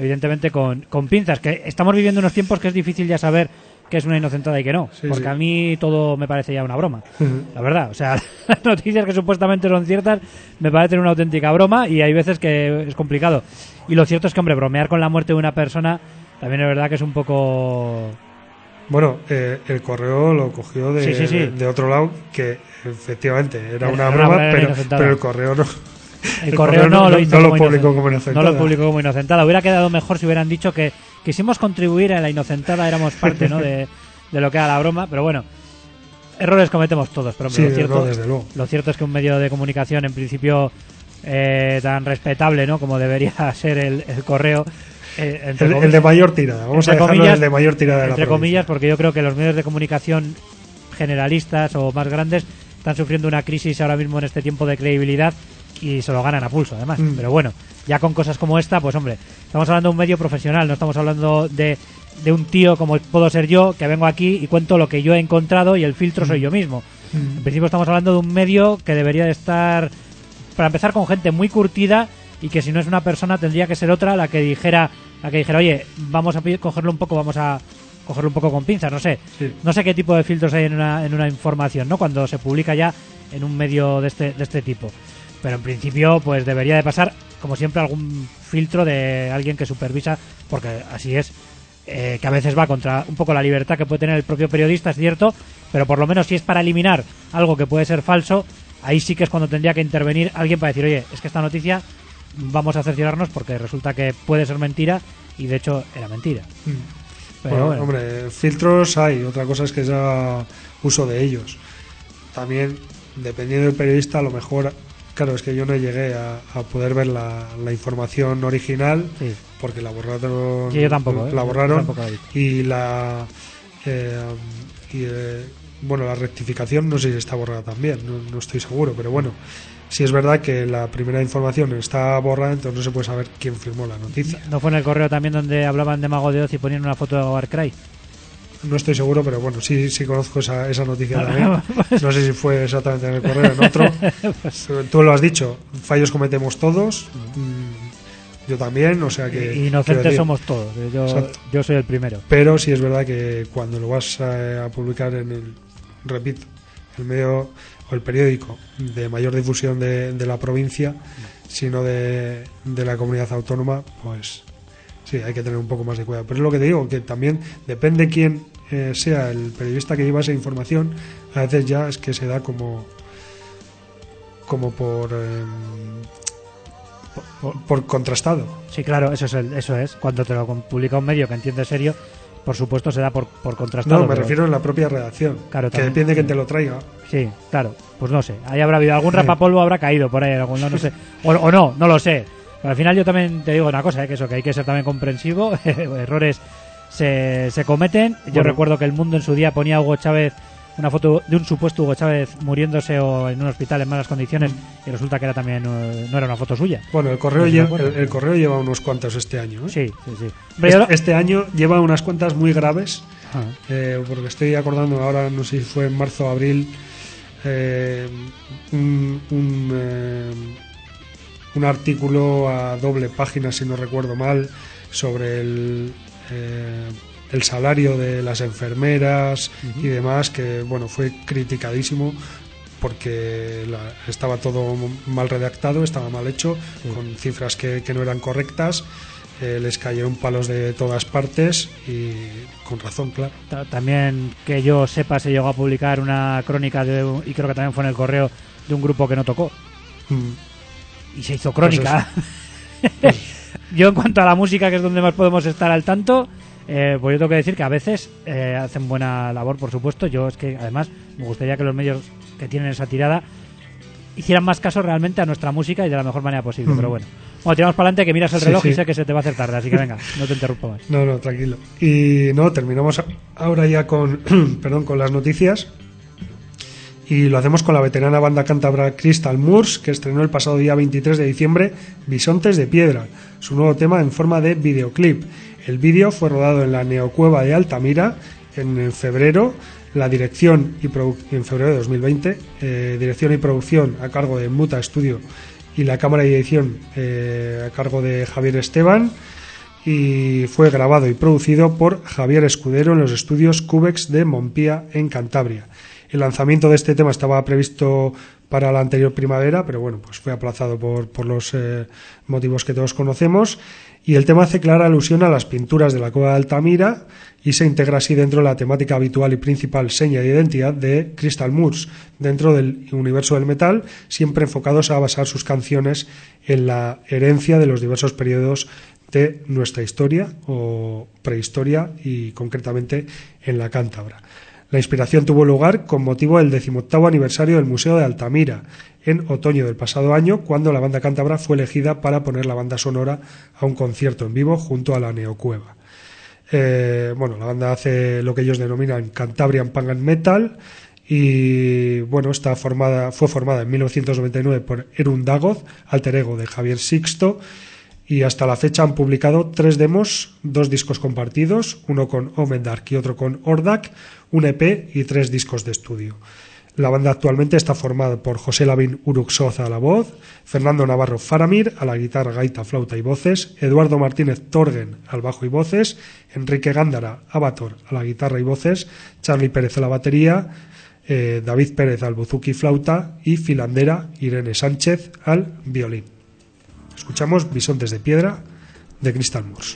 pinzas, que estamos viviendo unos tiempos que es difícil ya saber qué es una inocentada y qué no, Sí, porque sí. a mí todo me parece ya una broma, la verdad, o sea, las noticias que supuestamente son ciertas me parecen una auténtica broma y hay veces que es complicado. Y lo cierto es que, hombre, bromear con la muerte de una persona también es verdad que es un poco... Bueno, el Correo lo cogió de otro lado, que efectivamente era una broma, pero el Correo no. El Correo no lo hizo lo publicó como inocentada. No lo publicó como inocentada. Hubiera quedado mejor si hubieran dicho que quisimos contribuir a la inocentada, éramos parte, ¿no?, de lo que era la broma, pero bueno, errores cometemos todos, pero hombre, Sí, desde luego. Lo cierto es que un medio de comunicación en principio tan respetable, ¿no?, como debería ser el Correo, el de mayor tirada, vamos a dejarlo el de mayor tirada de la entre provincia. comillas, porque yo creo que los medios de comunicación generalistas o más grandes están sufriendo una crisis ahora mismo en este tiempo de credibilidad y se lo ganan a pulso además, pero bueno, ya con cosas como esta, pues hombre, estamos hablando de un medio profesional, no estamos hablando de un tío como puedo ser yo, que vengo aquí y cuento lo que yo he encontrado y el filtro soy yo mismo. En principio estamos hablando de un medio que debería de estar, para empezar, con gente muy curtida, y que si no es una persona tendría que ser otra la que dijera, oye, vamos a cogerlo un poco con pinzas, no sé. Sí. No sé qué tipo de filtros hay en una información, ¿no?, cuando se publica ya en un medio de este tipo. Pero en principio pues debería de pasar, como siempre, algún filtro de alguien que supervisa, porque así es, que a veces va contra un poco la libertad que puede tener el propio periodista, es cierto, pero por lo menos si es para eliminar algo que puede ser falso, ahí sí que es cuando tendría que intervenir alguien para decir, oye, es que esta noticia vamos a cerciorarnos porque resulta que puede ser mentira y de hecho era mentira. Pero Bueno, hombre, filtros hay, otra cosa es que sea uso de ellos. También, dependiendo del periodista, a lo mejor, claro, es que yo no llegué a poder ver la información original, sí, porque la borraron. Sí, yo tampoco, la borraron, yo tampoco la y bueno, la rectificación no sé si está borrada también, no estoy seguro, pero bueno, si es verdad que la primera información está borrada, entonces no se puede saber quién firmó la noticia. ¿No fue en el Correo también donde hablaban de Mago de Oz y ponían una foto de Warcry? No estoy seguro, pero bueno, sí conozco esa noticia también. No sé si fue exactamente en el Correo o en otro. Tú lo has dicho, fallos cometemos todos, yo también, o sea que... Inocentes somos todos, yo soy el primero. Pero sí es verdad que cuando lo vas a publicar repito, el medio o el periódico de mayor difusión de la provincia, sino de la comunidad autónoma, pues sí, hay que tener un poco más de cuidado. Pero es lo que te digo, que también depende quién sea el periodista que lleva esa información, a veces ya es que se da como por contrastado. Sí, claro, eso es. Cuando te lo publica un medio que entiende serio, por supuesto se da por contrastado. No, me refiero en la propia redacción, claro, que depende de quién te lo traiga. Sí, claro, pues no sé, ahí habrá habido algún rapapolvo, habrá caído por ahí, no sé, o no lo sé. Pero al final yo también te digo una cosa, que hay que ser también comprensivo, errores se cometen. Yo recuerdo que El Mundo en su día ponía a Hugo Chávez, una foto de un supuesto Hugo Chávez muriéndose o en un hospital en malas condiciones, y resulta que era también no era una foto suya. Bueno, el Correo el Correo lleva unos cuantos este año, ¿eh? Sí. Este año lleva unas cuantas muy graves, porque estoy acordando ahora, no sé si fue en marzo o abril, un artículo a doble página, si no recuerdo mal, sobre el salario de las enfermeras y demás, que bueno, fue criticadísimo porque estaba todo mal redactado, estaba mal hecho, con cifras que no eran correctas. Les cayeron palos de todas partes y con razón, claro. También, que yo sepa, se llegó a publicar una crónica y creo que también fue en el Correo, de un grupo que no tocó y se hizo crónica. Yo en cuanto a la música, que es donde más podemos estar al tanto, pues yo tengo que decir que a veces hacen buena labor, por supuesto. Yo es que además me gustaría que los medios que tienen esa tirada hicieran más caso realmente a nuestra música y de la mejor manera posible, pero bueno, tiramos para adelante, que miras el reloj y sé que se te va a hacer tarde, así que venga, no te interrumpo más. No, tranquilo. Y terminamos ahora ya con con las noticias, y lo hacemos con la veterana banda cántabra Crystal Moors, que estrenó el pasado día 23 de diciembre Bisontes de Piedra, su nuevo tema en forma de videoclip. El vídeo fue rodado en la Neocueva de Altamira en febrero. La dirección en febrero de 2020, dirección y producción a cargo de Muta Studio, y la cámara y edición a cargo de Javier Esteban, y fue grabado y producido por Javier Escudero en los estudios Cubex de Montpía, en Cantabria. El lanzamiento de este tema estaba previsto para la anterior primavera, pero bueno, pues fue aplazado por los motivos que todos conocemos, y el tema hace clara alusión a las pinturas de la Cueva de Altamira y se integra así dentro de la temática habitual y principal, seña de identidad de Crystal Moors, dentro del universo del metal, siempre enfocados a basar sus canciones en la herencia de los diversos periodos de nuestra historia o prehistoria, y concretamente en la cántabra. La inspiración tuvo lugar con motivo del 18º aniversario del Museo de Altamira, en otoño del pasado año, cuando la banda cántabra fue elegida para poner la banda sonora a un concierto en vivo junto a la Neocueva. La banda hace lo que ellos denominan Cantabrian Pagan Metal, y fue formada en 1999 por Erun Dagoth, alter ego de Javier Sixto, y hasta la fecha han publicado 3 demos, 2 discos compartidos, uno con Omendark y otro con Ordak, un EP y 3 discos de estudio. La banda actualmente está formada por José Lavín Uruxoza a la voz, Fernando Navarro Faramir a la guitarra, gaita, flauta y voces, Eduardo Martínez Torgen al bajo y voces, Enrique Gándara Abator a la guitarra y voces, Charly Pérez a la batería, David Pérez al buzuki y flauta, y filandera Irene Sánchez al violín. Escuchamos Bisontes de Piedra de Crystal Moors.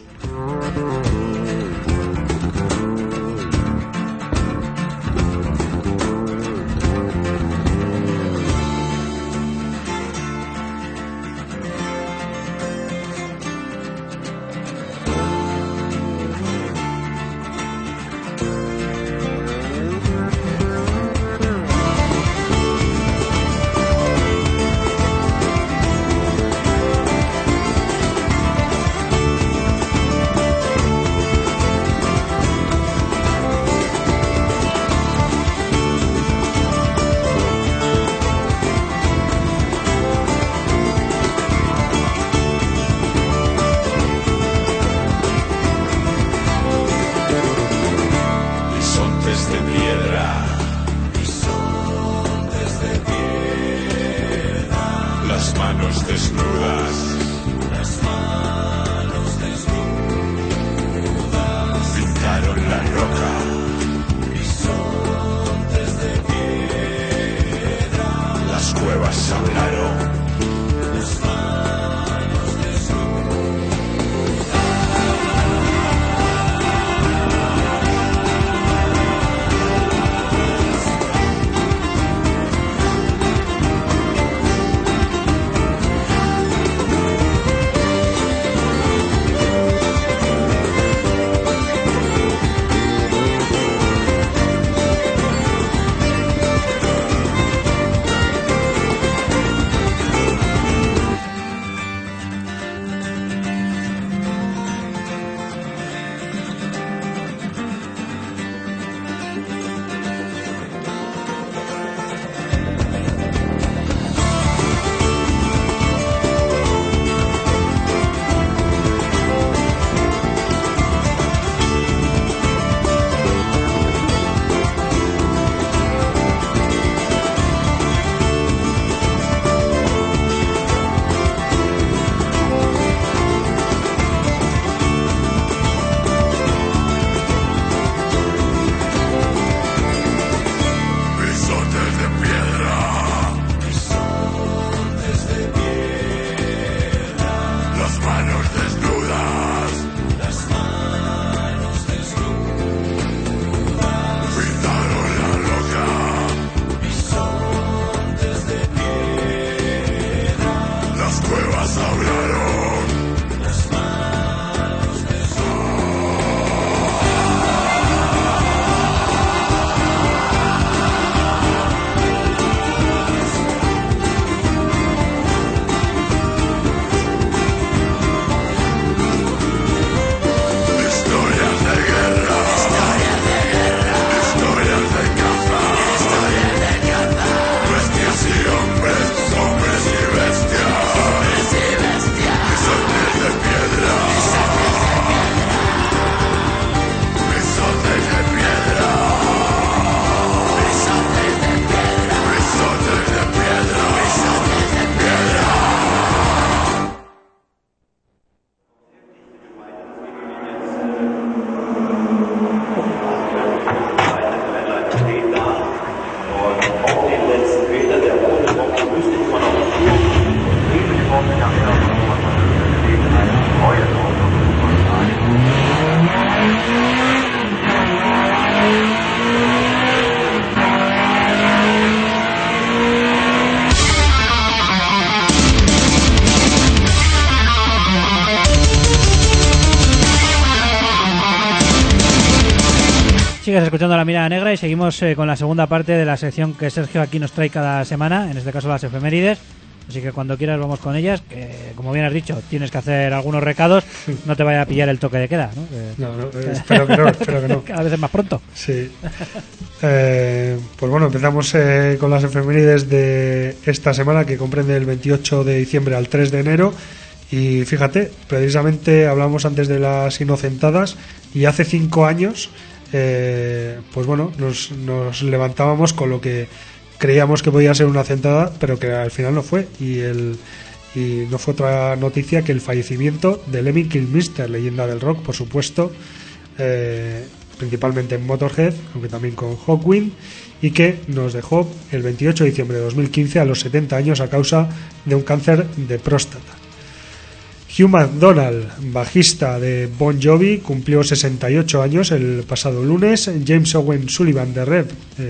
Sigues escuchando La Mirada Negra y seguimos con la segunda parte de la sección que Sergio aquí nos trae cada semana, en este caso las efemérides. Así que cuando quieras vamos con ellas, que como bien has dicho, tienes que hacer algunos recados, no te vaya a pillar el toque de queda, ¿no? Espero que no. Cada vez es más pronto. Sí. Pues bueno, empezamos con las efemérides de esta semana, que comprende del 28 de diciembre al 3 de enero. Y fíjate, precisamente hablamos antes de las inocentadas, y hace 5 años, pues bueno, nos levantábamos con lo que creíamos que podía ser una centada, pero que al final no fue, y no fue otra noticia que el fallecimiento de Lemmy Kilmister, leyenda del rock, por supuesto, principalmente en Motorhead, aunque también con Hawkwind, y que nos dejó el 28 de diciembre de 2015 a los 70 años a causa de un cáncer de próstata. Hugh McDonald, bajista de Bon Jovi, cumplió 68 años el pasado lunes. James Owen Sullivan de Rev,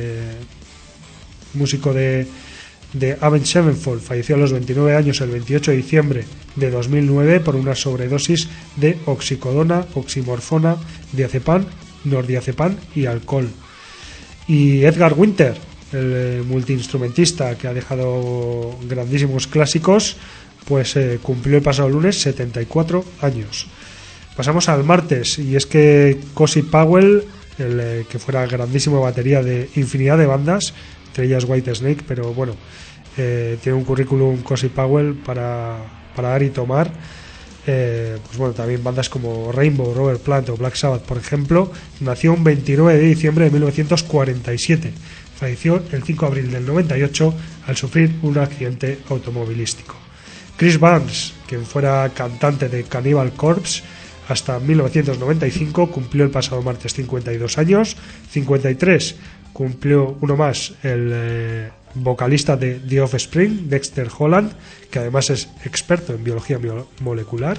músico de Avenged Sevenfold, falleció a los 29 años el 28 de diciembre de 2009 por una sobredosis de oxicodona, oximorfona, diazepam, nordiazepam y alcohol. Y Edgar Winter, el multiinstrumentista que ha dejado grandísimos clásicos, pues cumplió el pasado lunes 74 años. Pasamos al martes, y es que Cozy Powell, que fuera grandísimo batería de infinidad de bandas, entre ellas Whitesnake, pero bueno, tiene un currículum Cozy Powell para dar y tomar. Pues bueno, también bandas como Rainbow, Robert Plant o Black Sabbath, por ejemplo. Nació un 29 de diciembre de 1947. Falleció el 5 de abril del 98 al sufrir un accidente automovilístico. Chris Barnes, quien fuera cantante de Cannibal Corpse hasta 1995, cumplió el pasado martes 52 años. 53 cumplió uno más el vocalista de The Offspring, Dexter Holland, que además es experto en biología molecular.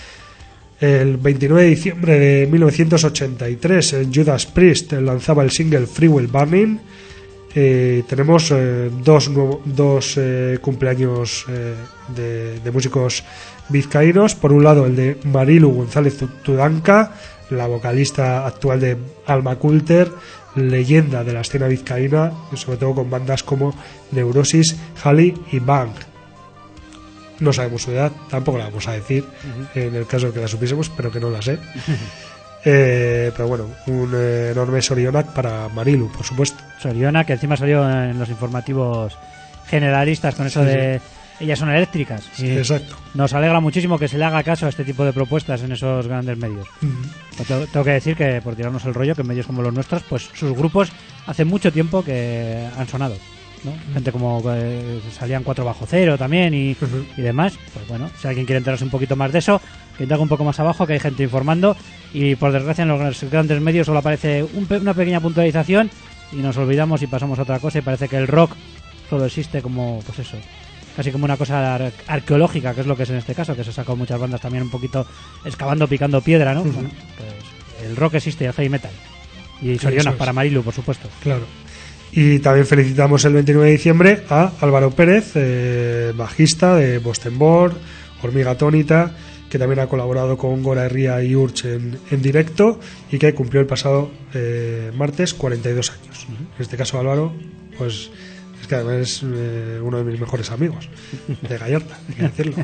El 29 de diciembre de 1983, Judas Priest lanzaba el single Free Will Burning. Tenemos dos cumpleaños de músicos vizcaínos. Por un lado, el de Marilu González Tudanca, la vocalista actual de Alma Coulter, leyenda de la escena vizcaína, sobre todo con bandas como Neurosis, Halley y Bang. No sabemos su edad, tampoco la vamos a decir, en el caso de que la supiésemos, pero que no la sé. Pero bueno, un enorme Sorionak para Marilu, por supuesto. Sorionak, que encima salió en los informativos generalistas con eso de ellas son eléctricas. Sí, exacto. Nos alegra muchísimo que se le haga caso a este tipo de propuestas en esos grandes medios. Tengo que decir que, por tirarnos el rollo, que en medios como los nuestros, pues sus grupos hace mucho tiempo que han sonado, ¿no? Gente como salían 4 bajo cero también y demás. Pues bueno, si alguien quiere enterarse un poquito más de eso, que indague un poco más abajo, que hay gente informando, y por desgracia en los grandes medios solo aparece una pequeña puntualización y nos olvidamos y pasamos a otra cosa, y parece que el rock solo existe como, pues eso, casi como una cosa arqueológica, que es lo que es en este caso, que se ha sacado muchas bandas también un poquito excavando, picando piedra, ¿no? Bueno, pues el rock existe, el heavy metal. Y Sorionak para Marilu, por supuesto. Claro. Y también felicitamos el 29 de diciembre a Álvaro Pérez, bajista de Bostenborg, Hormiga Atónita, que también ha colaborado con Gora Herría y Urch en directo, y que cumplió el pasado martes 42 años. En este caso Álvaro, pues es que además es uno de mis mejores amigos de Gallarta, hay que decirlo.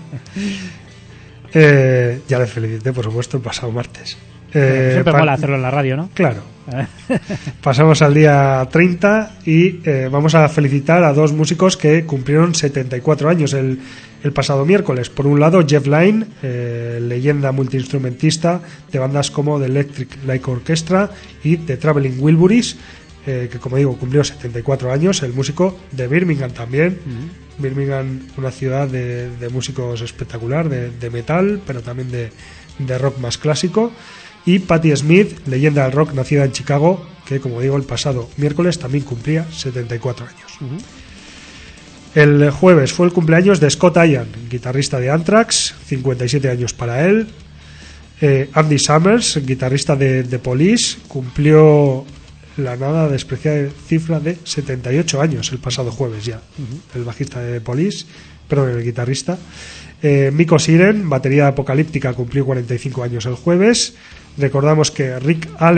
Ya le felicité, por supuesto, el pasado martes. Siempre mola hacerlo en la radio, ¿no? Claro. Pasamos al día 30 y vamos a felicitar a 2 músicos que cumplieron 74 años el pasado miércoles. Por un lado, Jeff Lynne, leyenda multiinstrumentista de bandas como The Electric Light Orchestra y The Traveling Wilburys, que como digo cumplió 74 años, el músico de Birmingham también. Birmingham, una ciudad de músicos espectacular, de metal, pero también de rock más clásico. Y Patti Smith, leyenda del rock nacida en Chicago, que como digo el pasado miércoles también cumplía 74 años. El jueves fue el cumpleaños de Scott Ian, guitarrista de Anthrax, 57 años para él. Andy Summers, guitarrista de The Police, cumplió la nada despreciable cifra de 78 años el pasado jueves ya. El bajista de The Police, perdón, el guitarrista. Mikko Siren, batería apocalíptica, cumplió 45 años el jueves. Recordamos que Rick Allen,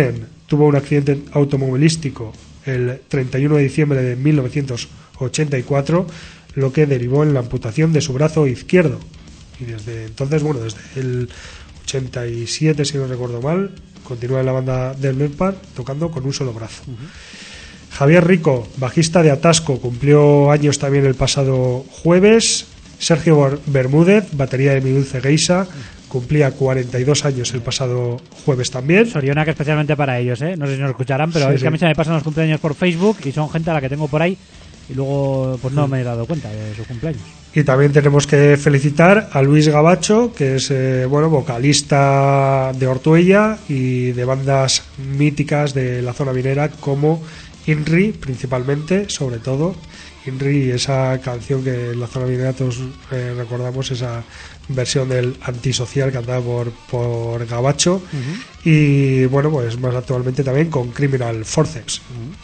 tuvo un accidente automovilístico el 31 de diciembre de 1984, lo que derivó en la amputación de su brazo izquierdo. Y desde entonces, bueno, desde el 87, si no recuerdo mal, continúa en la banda del Melpar tocando con un solo brazo. Javier Rico, bajista de Atasco, cumplió años también el pasado jueves. Sergio Bermúdez, batería de Mi Dulce Geisha, cumplía 42 años el pasado jueves también. Soriona, que especialmente para ellos, ¿eh? No sé si nos escucharán, pero Sí, es que a mí se me pasan los cumpleaños por Facebook y son gente a la que tengo por ahí y luego pues no me he dado cuenta de su cumpleaños. Y también tenemos que felicitar a Luis Gabacho, que es vocalista de Ortuella y de bandas míticas de la zona minera como INRI, principalmente, sobre todo. INRI, esa canción que en la zona minera todos recordamos, esa versión del Antisocial cantada por Gabacho. Y bueno, pues más actualmente también con Criminal Forceps.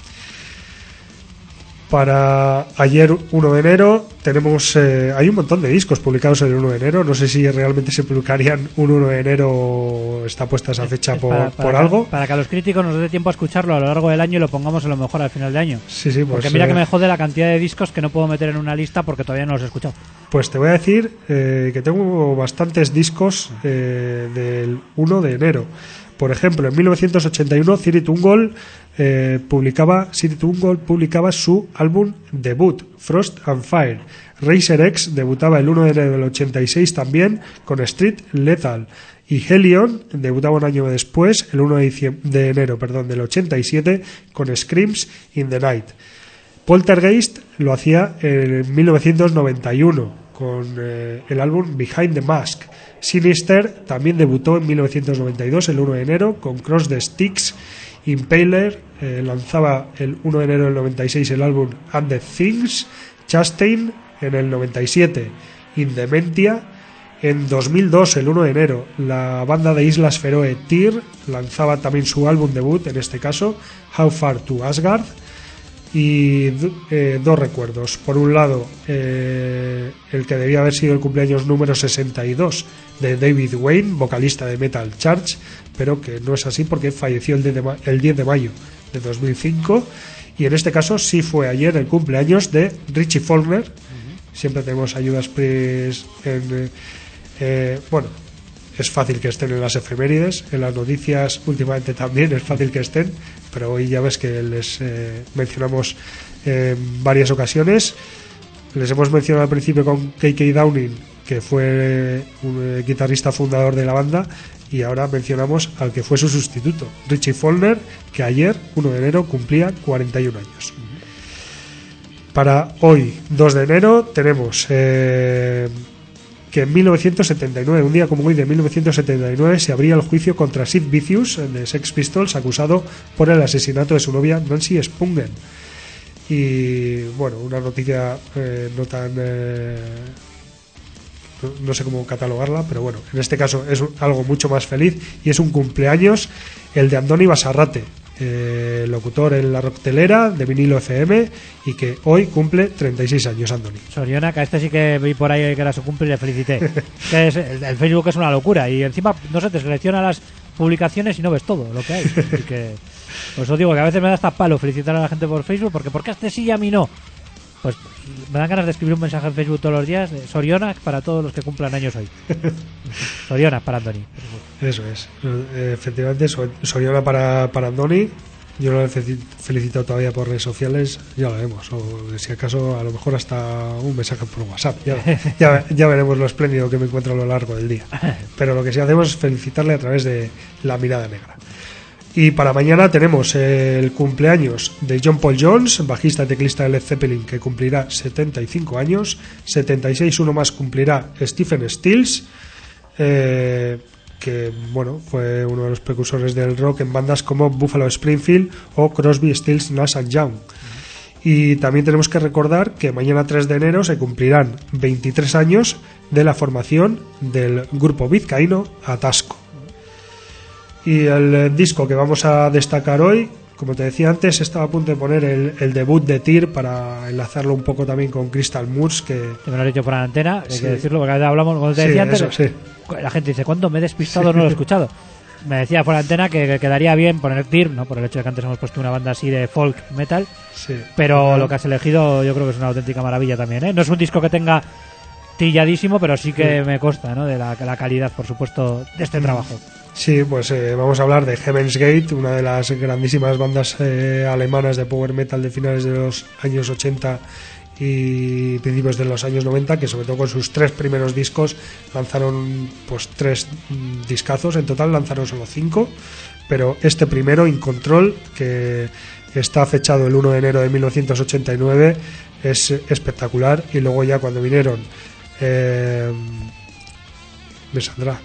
Para ayer 1 de enero tenemos hay un montón de discos publicados el 1 de enero. No sé si realmente se publicarían un 1 de enero o está puesta esa fecha por algo. Para que a los críticos nos dé tiempo a escucharlo a lo largo del año y lo pongamos a lo mejor al final de año. Sí, pues, porque mira que me jode la cantidad de discos que no puedo meter en una lista porque todavía no los he escuchado. Pues te voy a decir que tengo bastantes discos del 1 de enero. Por ejemplo, en 1981 Ciri Tungol publicaba su álbum debut, Frost and Fire. Razer X debutaba el 1 de enero del 86 también con Street Lethal. Y Helion debutaba un año después, el 1 de enero del 87, con Screams in the Night. Poltergeist lo hacía en 1991 con el álbum Behind the Mask. Sinister también debutó en 1992, el 1 de enero, con Cross the Sticks. Impaler lanzaba el 1 de enero del 96 el álbum And the Things. Chastain en el 97, Indementia. En 2002, el 1 de enero, la banda de Islas Feroe Tyr lanzaba también su álbum debut, en este caso How Far to Asgard. Y dos recuerdos. Por un lado, el que debía haber sido el cumpleaños número 62 de David Wayne, vocalista de Metal Church, pero que no es así porque falleció el 10 de mayo de 2005. Y en este caso sí fue ayer el cumpleaños de Richie Faulkner. Siempre tenemos ayudas bueno, es fácil que estén en las efemérides, en las noticias últimamente también es fácil que estén, pero hoy ya ves que les mencionamos en varias ocasiones. Les hemos mencionado al principio con KK Downing, que fue un guitarrista fundador de la banda, y ahora mencionamos al que fue su sustituto, Richie Faulkner, que ayer, 1 de enero, cumplía 41 años. Para hoy, 2 de enero, tenemos que en 1979, un día como hoy de 1979, se abría el juicio contra Sid Vicious de Sex Pistols, acusado por el asesinato de su novia Nancy Spungen. Y bueno, una noticia no tan no sé cómo catalogarla, pero bueno, en este caso es algo mucho más feliz, y es un cumpleaños el de Andoni Basarrate, locutor en La Roctelera de Vinilo FM, y que hoy cumple 36 años. Andoni Soriona, que a este sí que vi por ahí que era su cumple y le felicité. Que el Facebook es una locura y encima no sé, te selecciona las publicaciones y no ves todo lo que hay. Así que pues os digo que a veces me da hasta palo felicitar a la gente por Facebook, porque ¿por qué a este sí y a mí no? Pues me dan ganas de escribir un mensaje en Facebook todos los días de Soriona para todos los que cumplan años hoy. Soriona para Andoni. Eso es, efectivamente, Soriona para Andoni. Yo no lo he felicitado todavía por redes sociales, ya lo vemos, o si acaso a lo mejor hasta un mensaje por WhatsApp, ya veremos lo espléndido que me encuentro a lo largo del día. Pero lo que sí hacemos es felicitarle a través de La Mirada Negra. Y para mañana tenemos el cumpleaños de John Paul Jones, bajista y teclista de Led Zeppelin, que cumplirá 75 años. 76, uno más, cumplirá Stephen Stills, que bueno, fue uno de los precursores del rock en bandas como Buffalo Springfield o Crosby, Stills, Nash & Young. Y también tenemos que recordar que mañana 3 de enero se cumplirán 23 años de la formación del grupo vizcaíno Atasco. Y el disco que vamos a destacar hoy, como te decía antes, estaba a punto de poner el debut de Tyr para enlazarlo un poco también con Crystal Moons, que me lo he dicho por la antena, hay que decirlo, porque hablamos, como te decía antes, eso, sí. La gente dice, ¿cuándo me he despistado? No lo he escuchado. me decía por antena que quedaría bien poner Dirk, ¿no? Por el hecho de que antes hemos puesto una banda así de folk metal. Sí. Pero lo que has elegido yo creo que es una auténtica maravilla también, ¿eh? No es un disco que tenga tilladísimo, pero sí que me consta, ¿no? De la calidad, por supuesto, de este trabajo. Sí, pues vamos a hablar de Heaven's Gate, una de las grandísimas bandas alemanas de power metal de finales de los años 80 y principios de los años 90, que sobre todo con sus 3 primeros discos lanzaron pues 3 discazos, en total lanzaron solo 5, pero este primero, In Control, que está fechado el 1 de enero de 1989, es espectacular. Y luego ya cuando vinieron me saldrá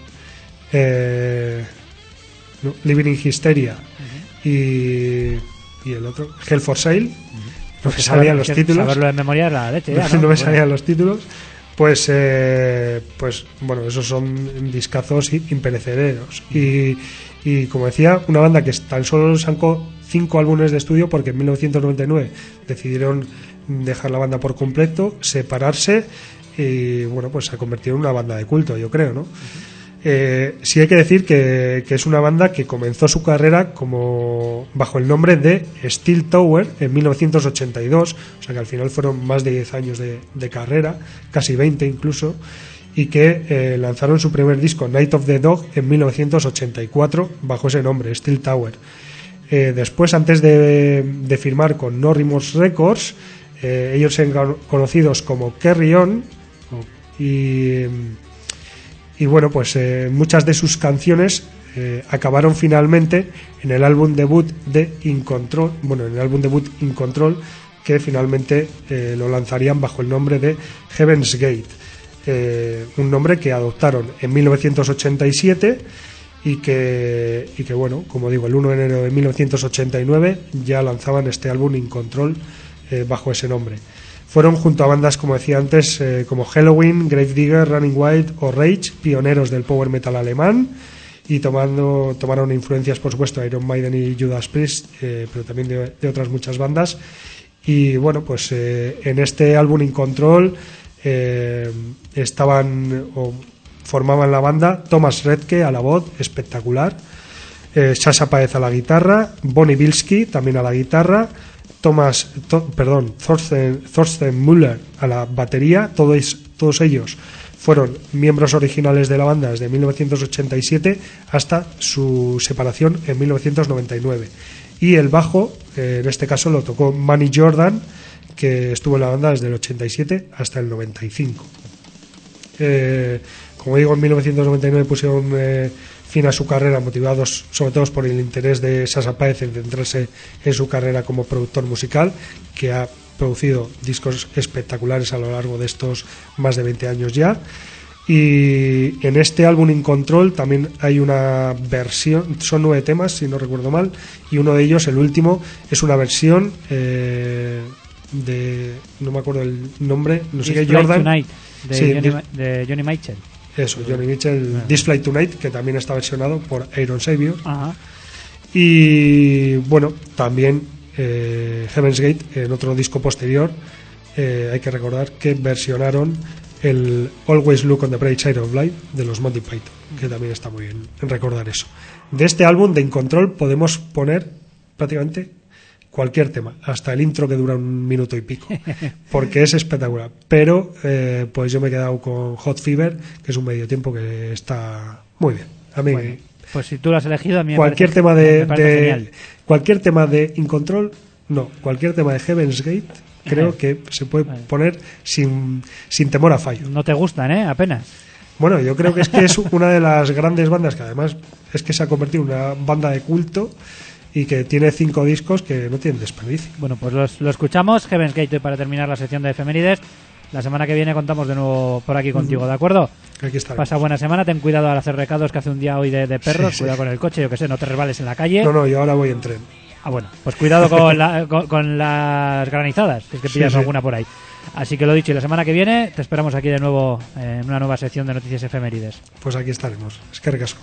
Living in Hysteria y el otro Hell for Sale, no me salían los títulos, saberlo de memoria es la leche, ya, no me salían los títulos, pues bueno, esos son discazos imperecederos. Y como decía, una banda que tan solo sacó 5 álbumes de estudio, porque en 1999 decidieron dejar la banda por completo, separarse, y bueno, pues se ha convertido en una banda de culto, yo creo, ¿no? Sí hay que decir que es una banda que comenzó su carrera como bajo el nombre de Steel Tower en 1982, o sea que al final fueron más de 10 años de carrera, casi 20 incluso, y que lanzaron su primer disco, Night of the Dog, en 1984 bajo ese nombre, Steel Tower. Después, antes de firmar con No Remorse Records, ellos se han conocidos como Carry On, y bueno, pues muchas de sus canciones acabaron finalmente en el álbum debut de In Control, que finalmente lo lanzarían bajo el nombre de Heaven's Gate, un nombre que adoptaron en 1987 y que bueno, como digo, el 1 de enero de 1989 ya lanzaban este álbum In Control bajo ese nombre. Fueron, junto a bandas, como decía antes, como Halloween, Gravedigger, Running Wild o Rage, pioneros del power metal alemán, y tomaron influencias, por supuesto, de Iron Maiden y Judas Priest, pero también de otras muchas bandas. Y bueno, pues en este álbum In Control formaban la banda Thomas Redke a la voz, espectacular, Sasha Paez a la guitarra, Bonnie Bilski también a la guitarra, Thorsten Müller a la batería. Todos ellos fueron miembros originales de la banda desde 1987 hasta su separación en 1999. Y el bajo, en este caso, lo tocó Manny Jordan, que estuvo en la banda desde el 87 hasta el 95. Como digo, en 1999 pusieron fin a su carrera, motivados sobre todo por el interés de Sasha Paez en centrarse en su carrera como productor musical, que ha producido discos espectaculares a lo largo de estos más de 20 años ya. Y en este álbum In Control también hay una versión, son 9 temas si no recuerdo mal, y uno de ellos, el último, es una versión no me acuerdo el nombre, no sé qué, Jordan Tonight, de Johnny Mitchell. Eso, Johnny Mitchell, This Flight Tonight, que también está versionado por Iron Savior. Ajá. Y bueno, también Heaven's Gate, en otro disco posterior, hay que recordar que versionaron el Always Look on the Bright Side of Life de los Monty Python, que también está muy bien en recordar eso. De este álbum de In Control podemos poner prácticamente cualquier tema, hasta el intro, que dura 1 minuto y pico, porque es espectacular. Pero pues yo me he quedado con Hot Fever, que es un medio tiempo que está muy bien. A mí, bueno, pues si tú lo has elegido, a mí cualquier me parece genial. Cualquier tema de In Control, cualquier tema de Heaven's Gate, creo que se puede poner sin temor a fallo. No te gustan, apenas. Bueno, yo creo que es una de las grandes bandas, que además es que se ha convertido en una banda de culto y que tiene 5 discos que no tienen desperdicio. Bueno, pues lo escuchamos, Heaven's Gate, para terminar la sección de efemérides. La semana que viene contamos de nuevo por aquí contigo, ¿de acuerdo? Aquí estaremos. Pasa buena semana, ten cuidado al hacer recados, que hace un día hoy de perros, sí, cuidado con el coche, yo que sé, no te resbales en la calle. No, yo ahora voy en tren. Ah, bueno, pues cuidado con las granizadas, si es que pillas alguna por ahí. Así que lo dicho, y la semana que viene te esperamos aquí de nuevo en una nueva sección de noticias efemérides. Pues aquí estaremos. Es que ricasco.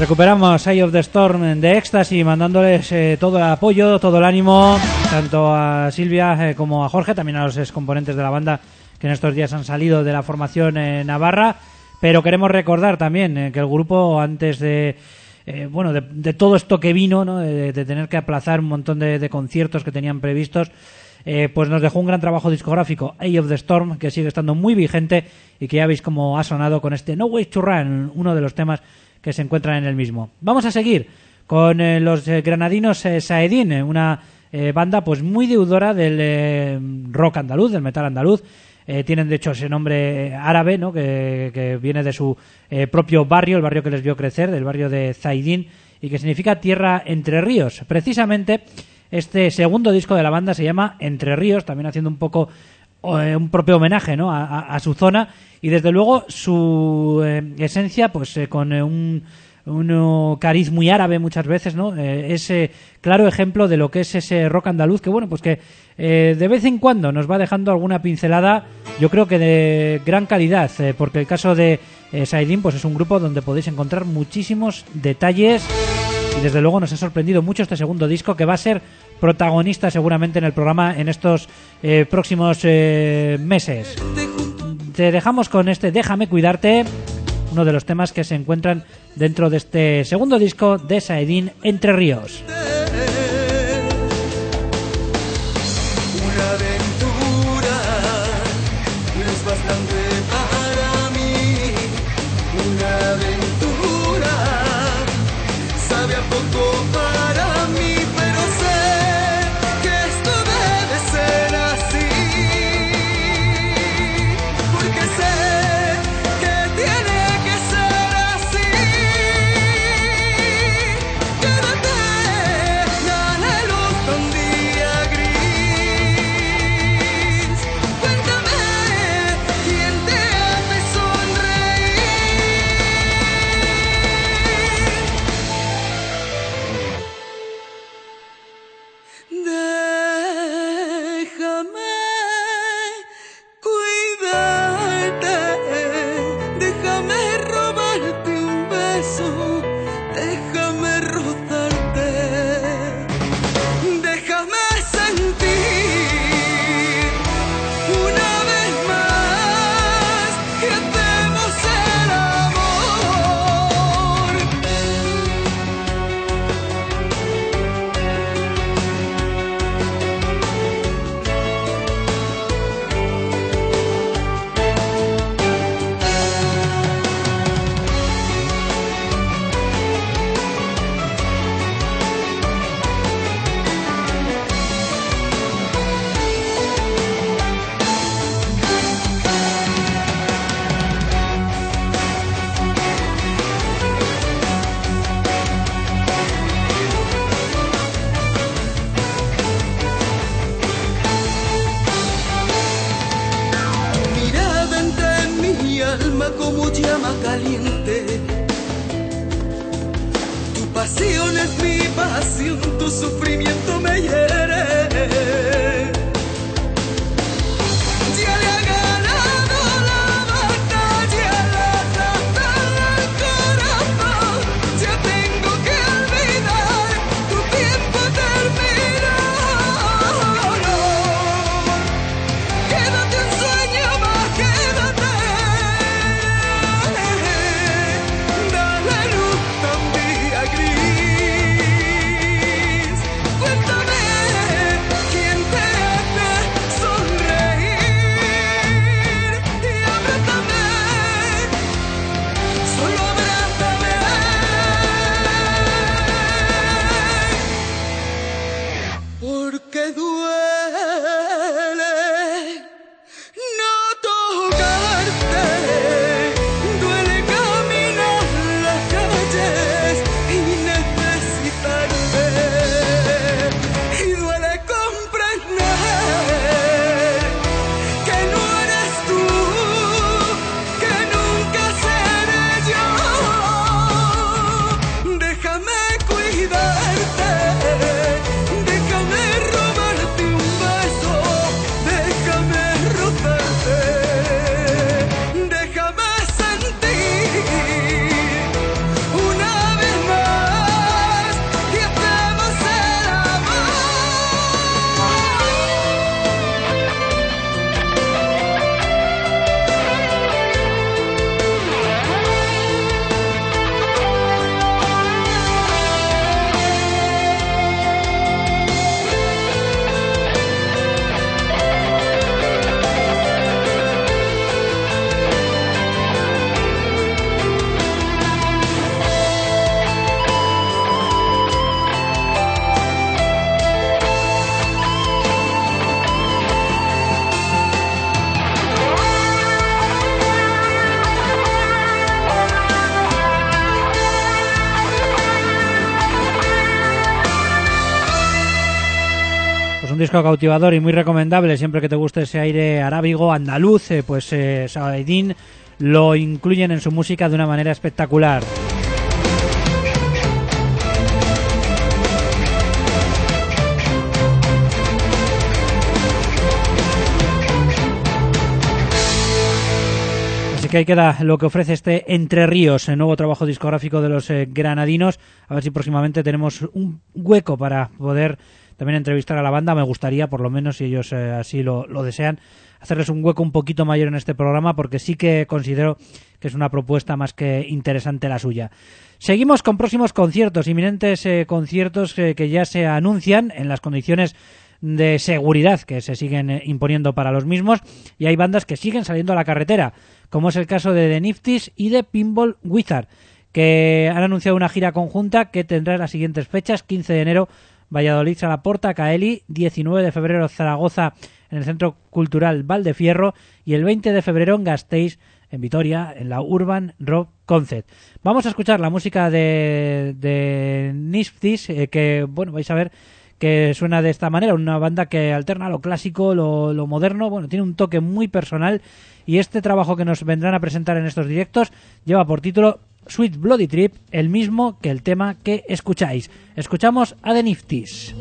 Recuperamos Eye of the Storm de Ecstasy, mandándoles todo el apoyo, todo el ánimo, tanto a Silvia como a Jorge, también a los excomponentes de la banda que en estos días han salido de la formación navarra. Pero queremos recordar también que el grupo, antes de de todo esto que vino, ¿no? de tener que aplazar un montón de conciertos que tenían previstos, pues nos dejó un gran trabajo discográfico, Eye of the Storm, que sigue estando muy vigente y que ya veis cómo ha sonado con este No Way to Run, uno de los temas que se encuentran en el mismo. Vamos a seguir con los granadinos Saedin, una banda pues muy deudora del rock andaluz, del metal andaluz. Tienen de hecho ese nombre árabe, ¿no? que viene de su propio barrio, el barrio que les vio crecer, del barrio de Saidín, y que significa tierra entre ríos. Precisamente este segundo disco de la banda se llama Entre Ríos, también haciendo un poco un propio homenaje, ¿no? a su zona, y desde luego su esencia pues con un cariz muy árabe muchas veces, ¿no? Ese claro ejemplo de lo que es ese rock andaluz que bueno, pues que de vez en cuando nos va dejando alguna pincelada, yo creo que de gran calidad, porque el caso de Saidín pues es un grupo donde podéis encontrar muchísimos detalles, y desde luego nos ha sorprendido mucho este segundo disco, que va a ser protagonista seguramente en el programa en estos próximos meses. Te dejamos con este Déjame Cuidarte, uno de los temas que se encuentran dentro de este segundo disco de Saedín, Entre Ríos. Una aventura no es bastante para mí. Una aventura sabe a poco para mí, pero sé que esto debe ser así, porque sé que tiene que ser así. Quédate, dale luz a un día gris. Cuéntame quién te hace sonreír. Déjame cuidarte, déjame robarte un beso, déjame rozarte, déjame sentir una vez más que hacemos el amor. Tu mirada entra en mi alma como llama caliente. Tu pasión es mi pasión, tu sufrimiento me hiere. Ya le ha ganado la batalla, la trata del corazón. Ya tengo que olvidar, tu tiempo terminó. Quédate un sueño más, quédate. Dale luz a un día gris. Cuéntame quién te disco cautivador y muy recomendable siempre que te guste ese aire arábigo, andaluz, pues Sabaideen lo incluyen en su música de una manera espectacular. Así que ahí queda lo que ofrece este Entre Ríos, el nuevo trabajo discográfico de los granadinos. A ver si próximamente tenemos un hueco para poder también entrevistar a la banda. Me gustaría, por lo menos, si ellos así lo desean, hacerles un hueco un poquito mayor en este programa, porque sí que considero que es una propuesta más que interesante la suya. Seguimos con próximos conciertos, inminentes conciertos que ya se anuncian en las condiciones de seguridad que se siguen imponiendo para los mismos, y hay bandas que siguen saliendo a la carretera, como es el caso de The Nifties y de Pinball Wizard, que han anunciado una gira conjunta que tendrá las siguientes fechas: 15 de enero Valladolid, Salaporta, Caeli; 19 de febrero Zaragoza en el Centro Cultural Valdefierro, y el 20 de febrero en Gasteiz, en Vitoria, en la Urban Rock Concert. Vamos a escuchar la música de Nifties, que bueno, vais a ver que suena de esta manera, una banda que alterna lo clásico, lo moderno, bueno, tiene un toque muy personal, y este trabajo que nos vendrán a presentar en estos directos lleva por título Sweet Bloody Trip, el mismo que el tema que escucháis. Escuchamos a The Nifties.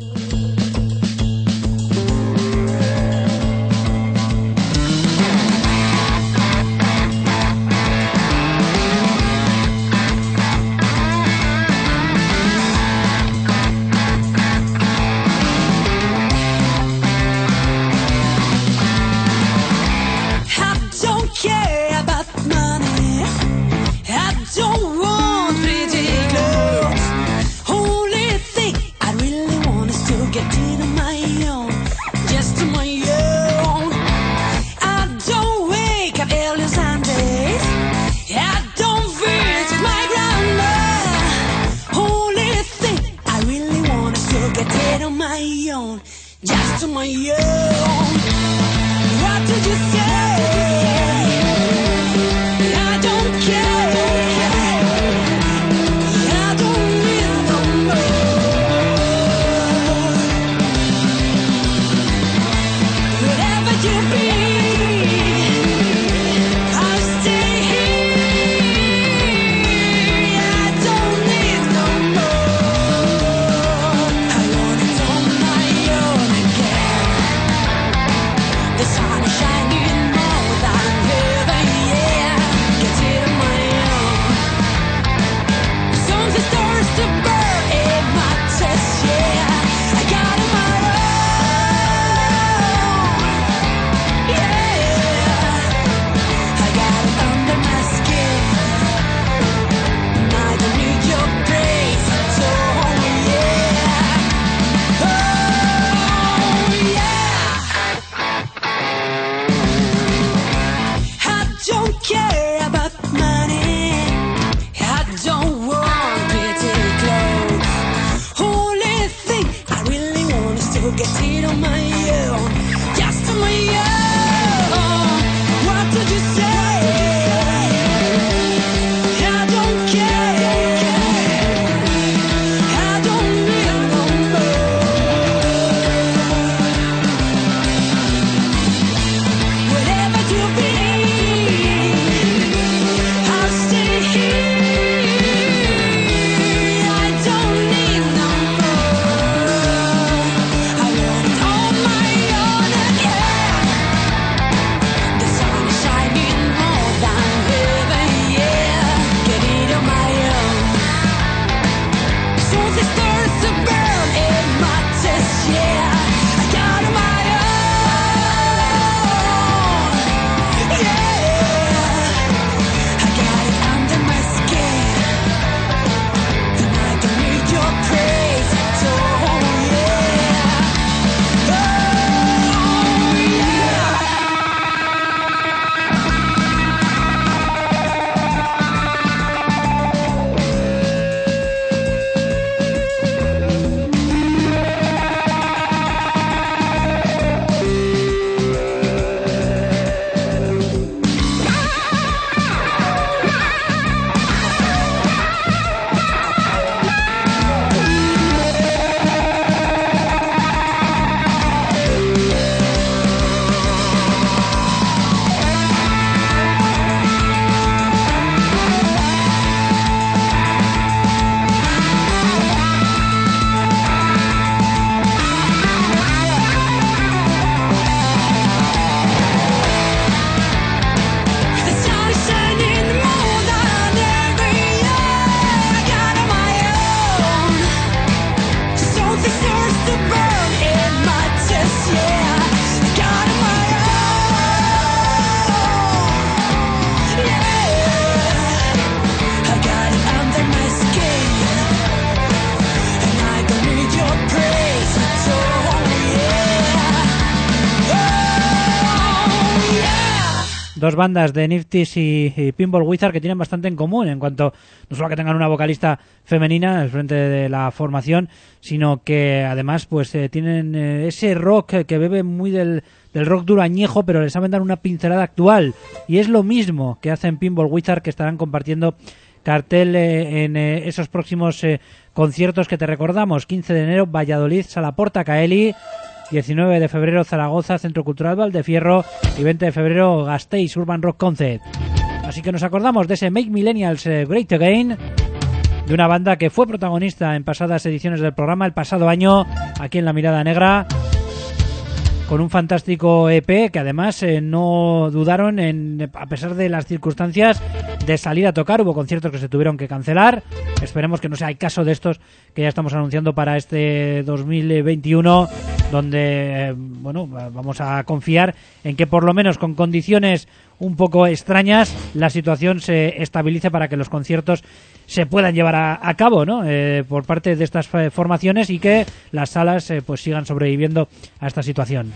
dos bandas de Nifties y Pinball Wizard que tienen bastante en común en cuanto no solo a que tengan una vocalista femenina al frente de la formación, sino que además pues tienen ese rock que bebe muy del rock duro añejo, pero les saben dar una pincelada actual, y es lo mismo que hacen Pinball Wizard, que estarán compartiendo cartel en esos próximos conciertos que te recordamos: 15 de enero Valladolid, Sala Porta Caeli, 19 de febrero Zaragoza, Centro Cultural Valdefierro, y 20 de febrero Gasteiz, Urban Rock Concert. Así que nos acordamos de ese Make Millennials Great Again, de una banda que fue protagonista en pasadas ediciones del programa el pasado año aquí en La Mirada Negra, con un fantástico EP que además no dudaron en, a pesar de las circunstancias, de salir a tocar. Hubo conciertos que se tuvieron que cancelar. Esperemos que no sea el caso de estos que ya estamos anunciando para este 2021, donde bueno, vamos a confiar en que por lo menos con condiciones un poco extrañas la situación se estabilice para que los conciertos se puedan llevar a cabo, ¿no? Por parte de estas formaciones, y que las salas pues sigan sobreviviendo a esta situación.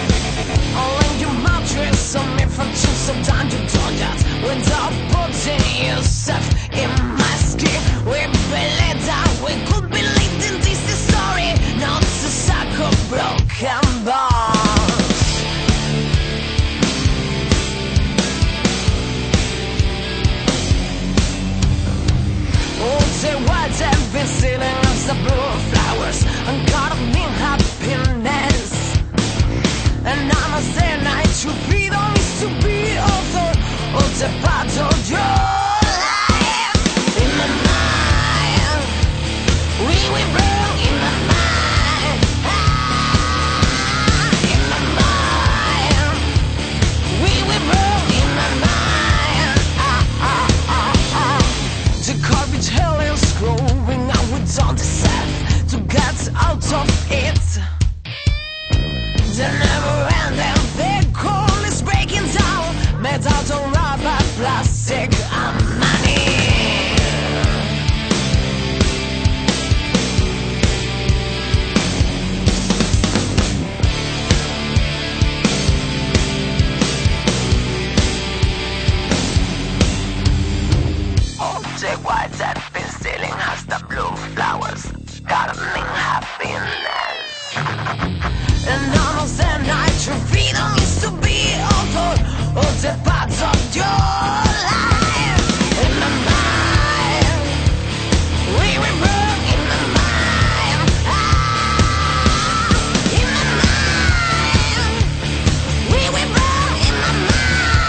The blue flowers and gardening happiness, and I'm a sad night to freedom is to be author of the part of your life. In my mind, we will burn in my mind. In my mind, we will burn in my mind. The garbage hell is growing out with all the to get out of it. The never ending big coal is breaking down, made out of rubber, plastic and money. All the whites that been stealing us the blue flowers, gardening happiness. And almost at night your freedom is to be author of the parts of your life. In my mind, we will burn in my mind. In my mind, we will burn in my mind.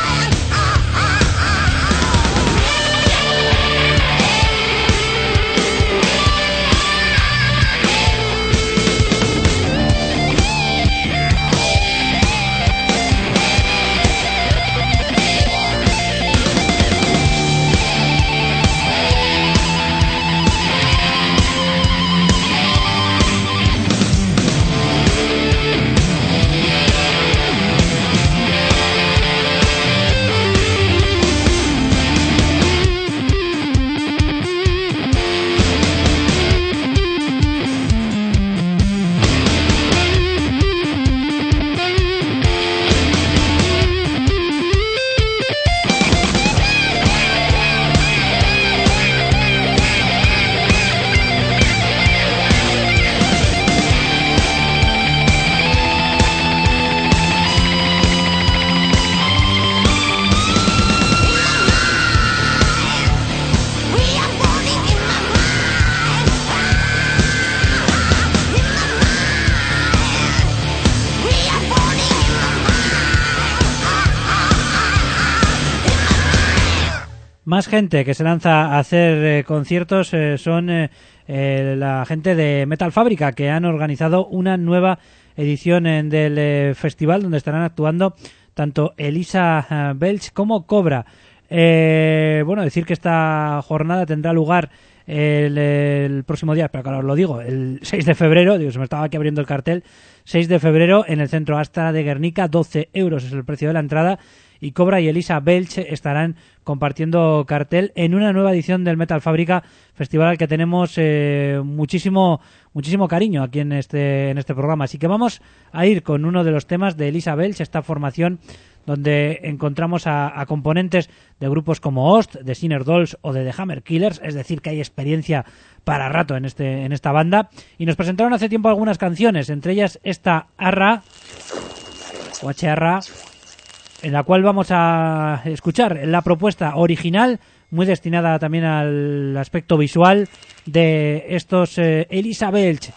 Más gente que se lanza a hacer conciertos son la gente de Metal Fábrica, que han organizado una nueva edición del festival, donde estarán actuando tanto Elisa Belch como Cobra. Bueno, decir que esta jornada tendrá lugar el próximo día, pero claro, os lo digo, el 6 de febrero, digo, se me estaba aquí abriendo el cartel, 6 de febrero en el Centro Astra de Guernica, 12 euros es el precio de la entrada, y Cobra y Elisa Belch estarán compartiendo cartel en una nueva edición del Metal Fábrica, festival al que tenemos muchísimo cariño aquí en este programa. Así que vamos a ir con uno de los temas de Elisa Belch, esta formación donde encontramos a componentes de grupos como Ost, de Sinner Dolls o de The Hammer Killers, es decir, que hay experiencia para rato en esta banda, y nos presentaron hace tiempo algunas canciones, entre ellas esta Arra, o H-Arra, en la cual vamos a escuchar la propuesta original, muy destinada también al aspecto visual de estos Elisa Belch.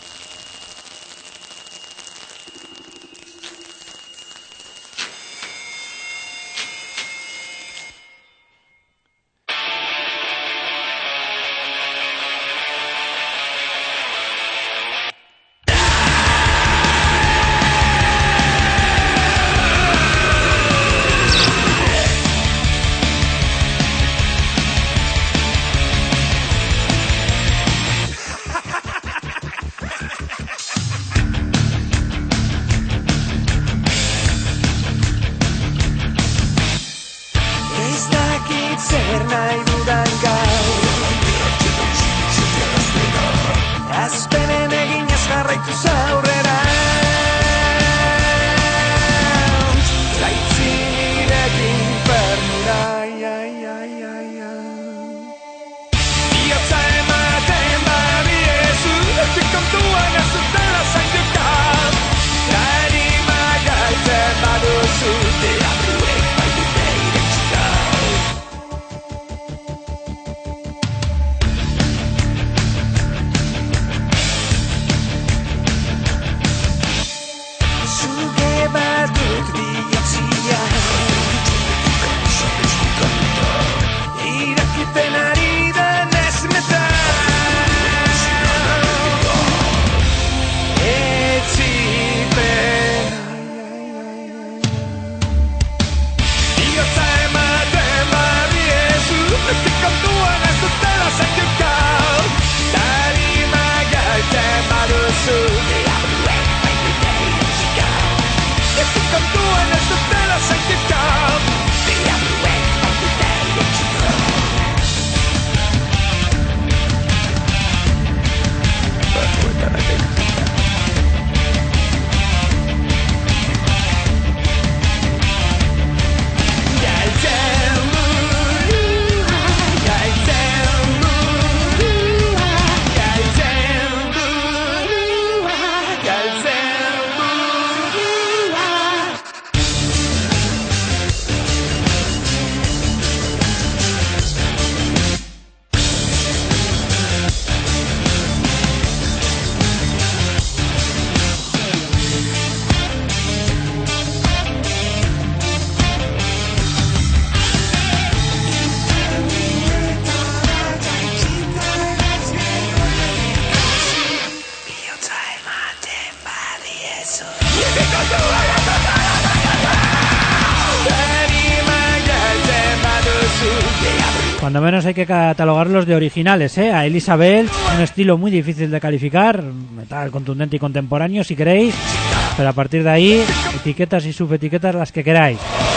Cuando menos hay que catalogarlos de originales, ¿eh? A Elisa Belch, un estilo muy difícil de calificar, metal contundente y contemporáneo si queréis, pero a partir de ahí, etiquetas y subetiquetas las que queráis.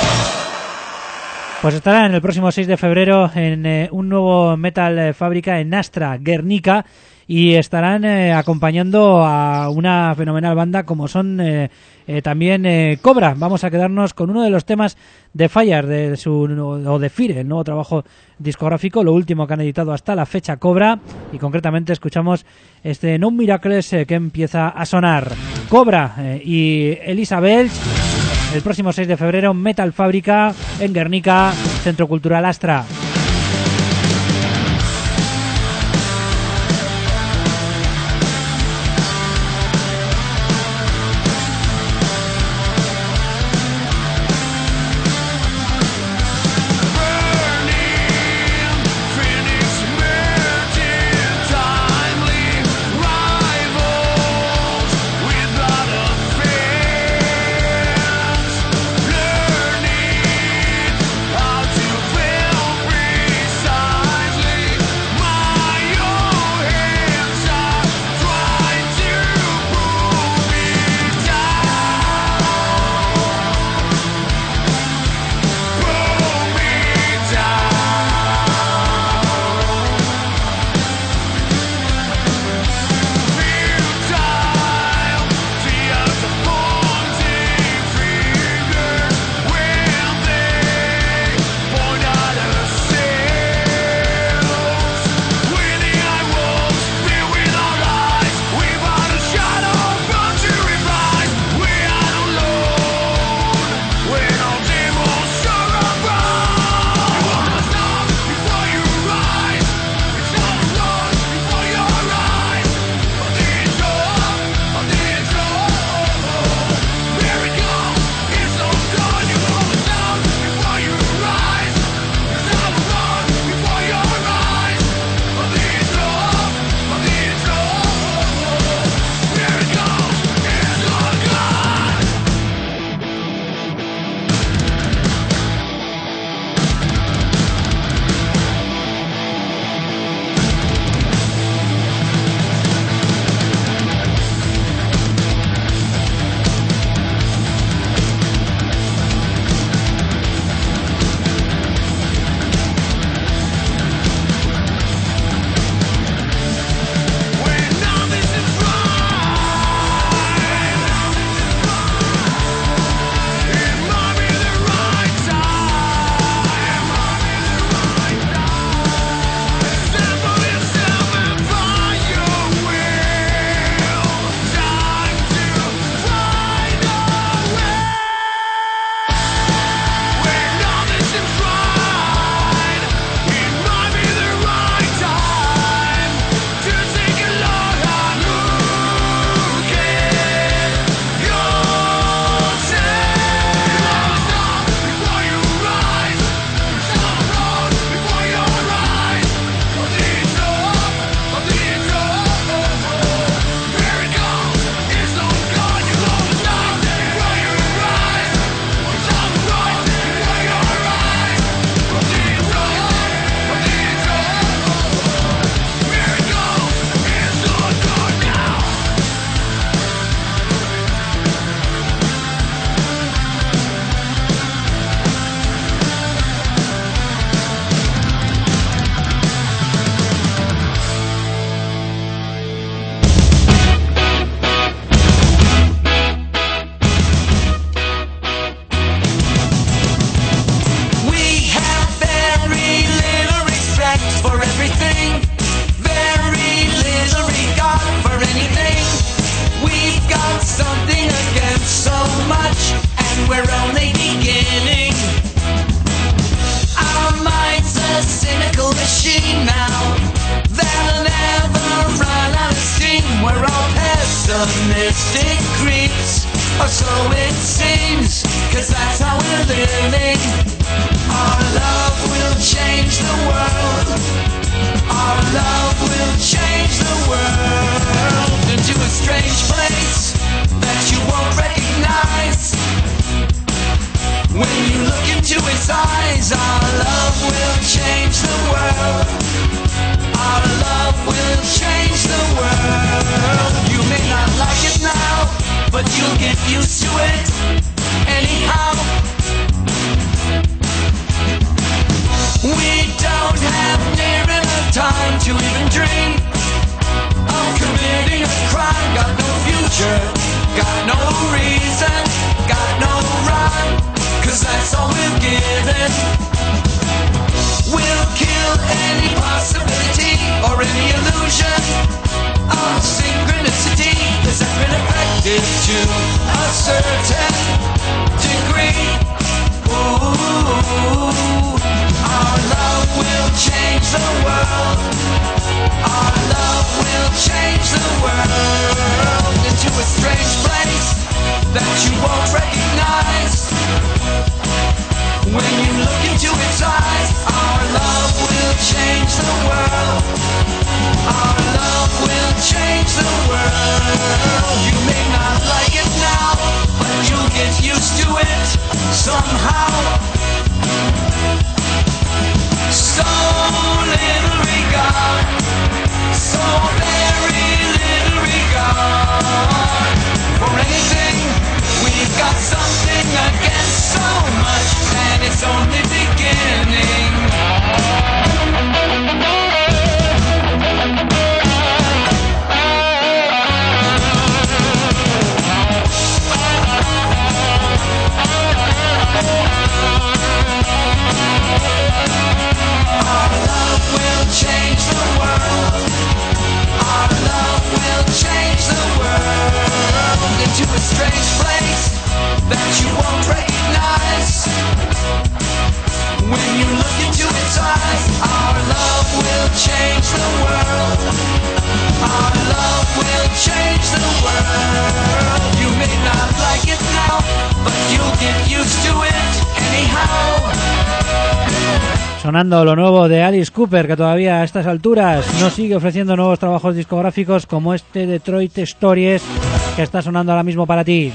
Pues estará en el próximo 6 de febrero en un nuevo Metal Fábrica en Astra, Guernica, y estarán acompañando a una fenomenal banda como son también Cobra. Vamos a quedarnos con uno de los temas de Fire de Fire, el nuevo trabajo discográfico, lo último que han editado hasta la fecha Cobra, y concretamente escuchamos este No Miracles que empieza a sonar. Cobra y Elisa Belch, el próximo 6 de febrero, Metal Fábrica en Guernica, Centro Cultural Astra. Free sadistic creeps, or so it seems, 'cause that's how we're living. Our love will change the world. Our love will change the world into a strange place that you won't recognize. When you look into its eyes, our love will change the world. Our love will change the world. You may not like it now, but you'll get used to it anyhow. We don't have near enough time to even dream of committing a crime. Got no future, got no reason, got no rhyme, 'cause that's all we're given. We'll kill any possibility or any illusion of synchronicity that's been effective to a certain degree. Ooh, our love will change the world. Our love will change the world into a strange place that you won't recognize. When you look into its eyes, our love will change the world. Our love will change the world. You may not like it now, but you'll get used to it somehow. So little regard, so very little regard for anything. We've got something against so much, and it's only beginning. Our love will change the world. Our love will change the world into a strange place that you won't recognize. When you look into its eyes, our love will change the world. Our love will change the world. You may not like it now, but you'll get used to it anyhow. Sonando lo nuevo de Alice Cooper, que todavía a estas alturas nos sigue ofreciendo nuevos trabajos discográficos como este Detroit Stories que está sonando ahora mismo para ti.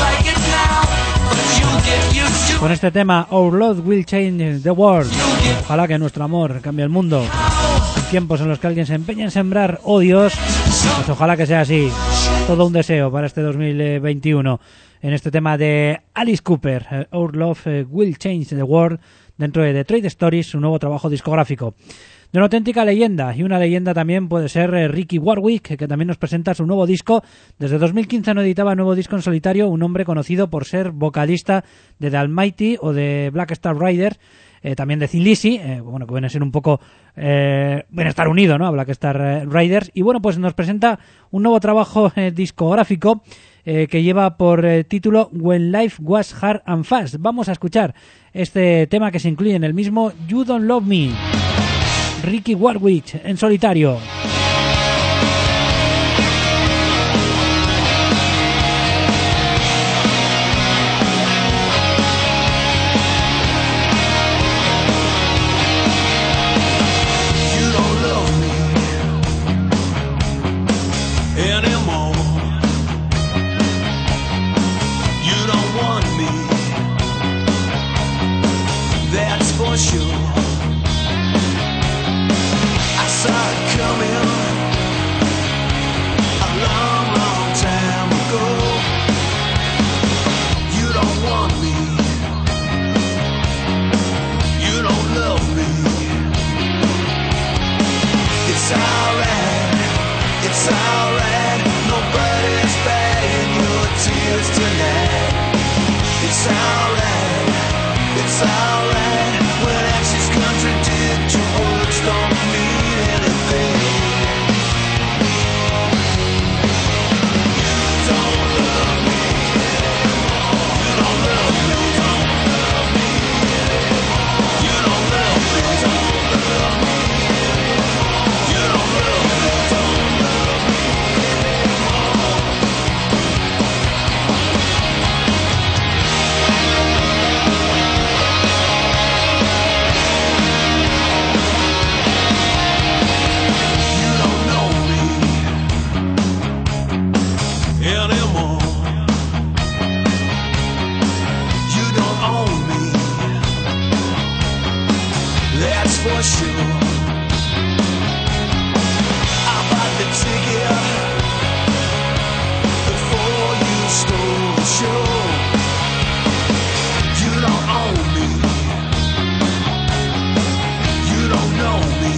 Con este tema, Our Love Will Change the World. Ojalá que nuestro amor cambie el mundo. En tiempos en los que alguien se empeña en sembrar odios, pues ojalá que sea así. Todo un deseo para este 2021. En este tema de Alice Cooper, Our Love Will Change the World, dentro de Detroit Stories, su nuevo trabajo discográfico. De una auténtica leyenda, y una leyenda también puede ser Ricky Warwick, que también nos presenta su nuevo disco. Desde 2015 no editaba nuevo disco en solitario, un hombre conocido por ser vocalista de The Almighty o de Black Star Riders, también de Thin Lizzy, bueno, que viene a ser un poco Bienestar Unido, ¿no? A Black Star Riders. Y bueno, pues nos presenta un nuevo trabajo discográfico que lleva por título When Life Was Hard and Fast. Vamos a escuchar este tema que se incluye en el mismo, You Don't Love Me. Ricky Warwick en solitario. for sure. I bought the ticket before you stole the show. You don't own me. You don't know me.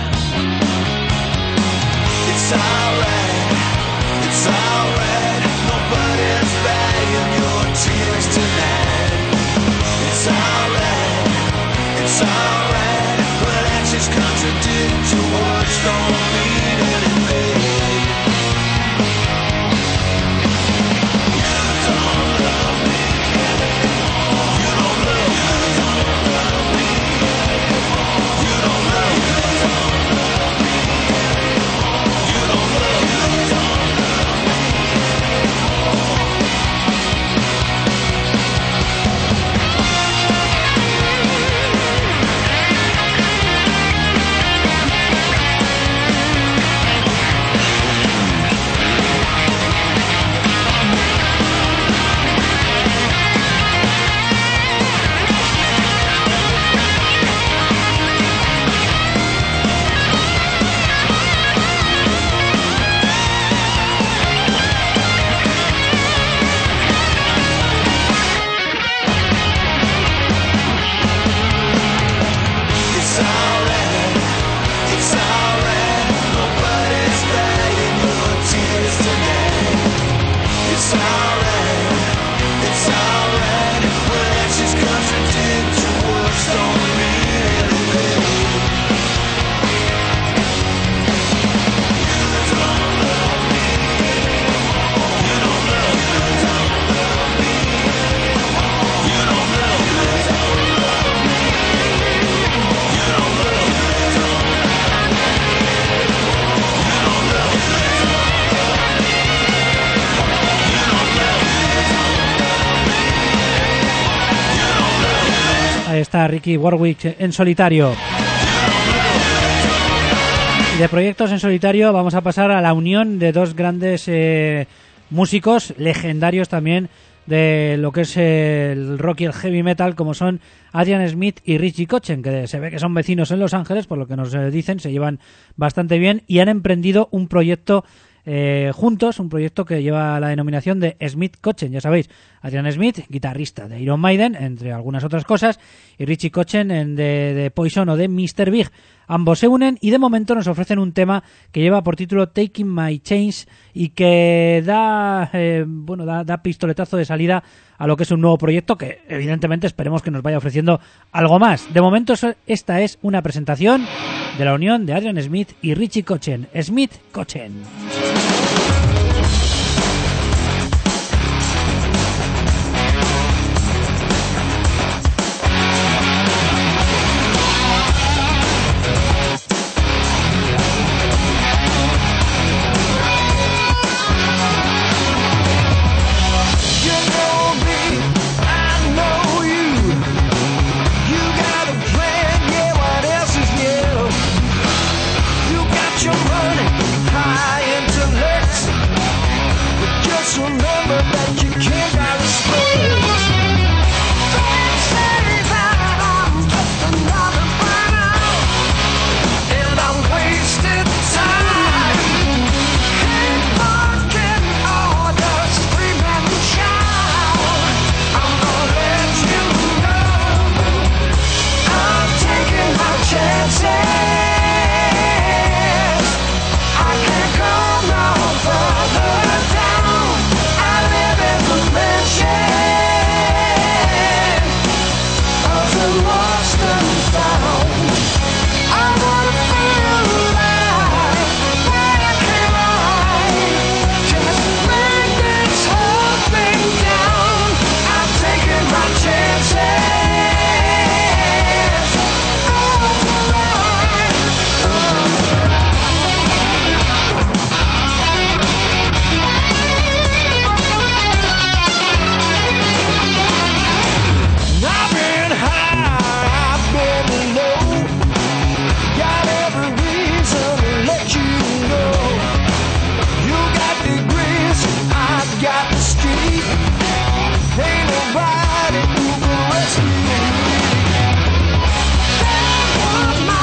It's alright. It's alright. Nobody's buying your tears tonight. It's alright. It's alright. But actions contradict your words. Don't mean anything. Está Ricky Warwick en solitario. Y de proyectos en solitario vamos a pasar a la unión de dos grandes músicos legendarios también de lo que es el rock y el heavy metal, como son Adrian Smith y Richie Kotzen, que se ve que son vecinos en Los Ángeles, por lo que nos dicen, se llevan bastante bien y han emprendido un proyecto juntos, un proyecto que lleva la denominación de Smith Kotzen. Ya sabéis, Adrian Smith, guitarrista de Iron Maiden, entre algunas otras cosas, y Richie Kotzen de Poison o de Mr. Big. Ambos se unen y de momento nos ofrecen un tema que lleva por título Taking My Chains y que da pistoletazo de salida a lo que es un nuevo proyecto que evidentemente esperemos que nos vaya ofreciendo algo más. De momento esta es una presentación de la unión de Adrian Smith y Richie Kotzen. Smith Kotzen. Ain't nobody who can rescue me. That was my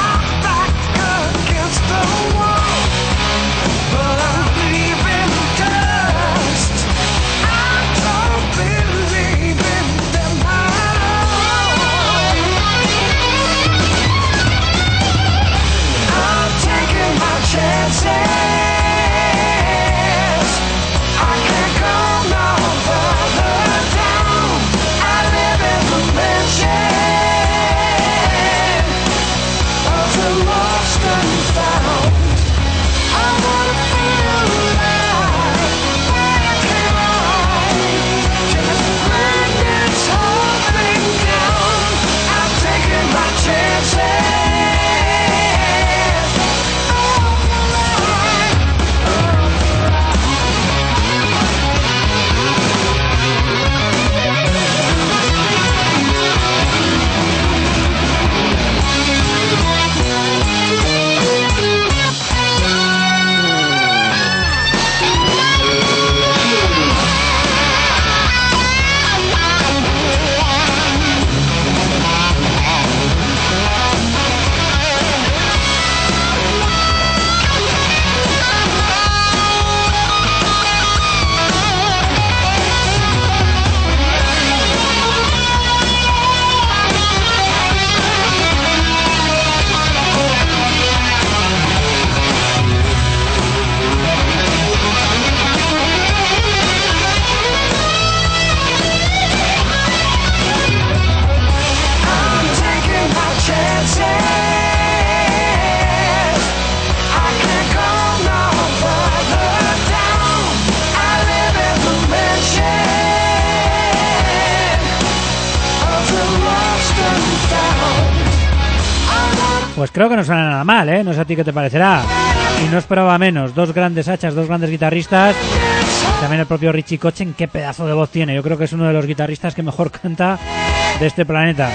Pues creo que no suena nada mal, ¿eh? No sé a ti qué te parecerá. Y no esperaba menos. Dos grandes hachas, dos grandes guitarristas. También el propio Richie Kotzen, qué pedazo de voz tiene. Yo creo que es uno de los guitarristas que mejor canta de este planeta.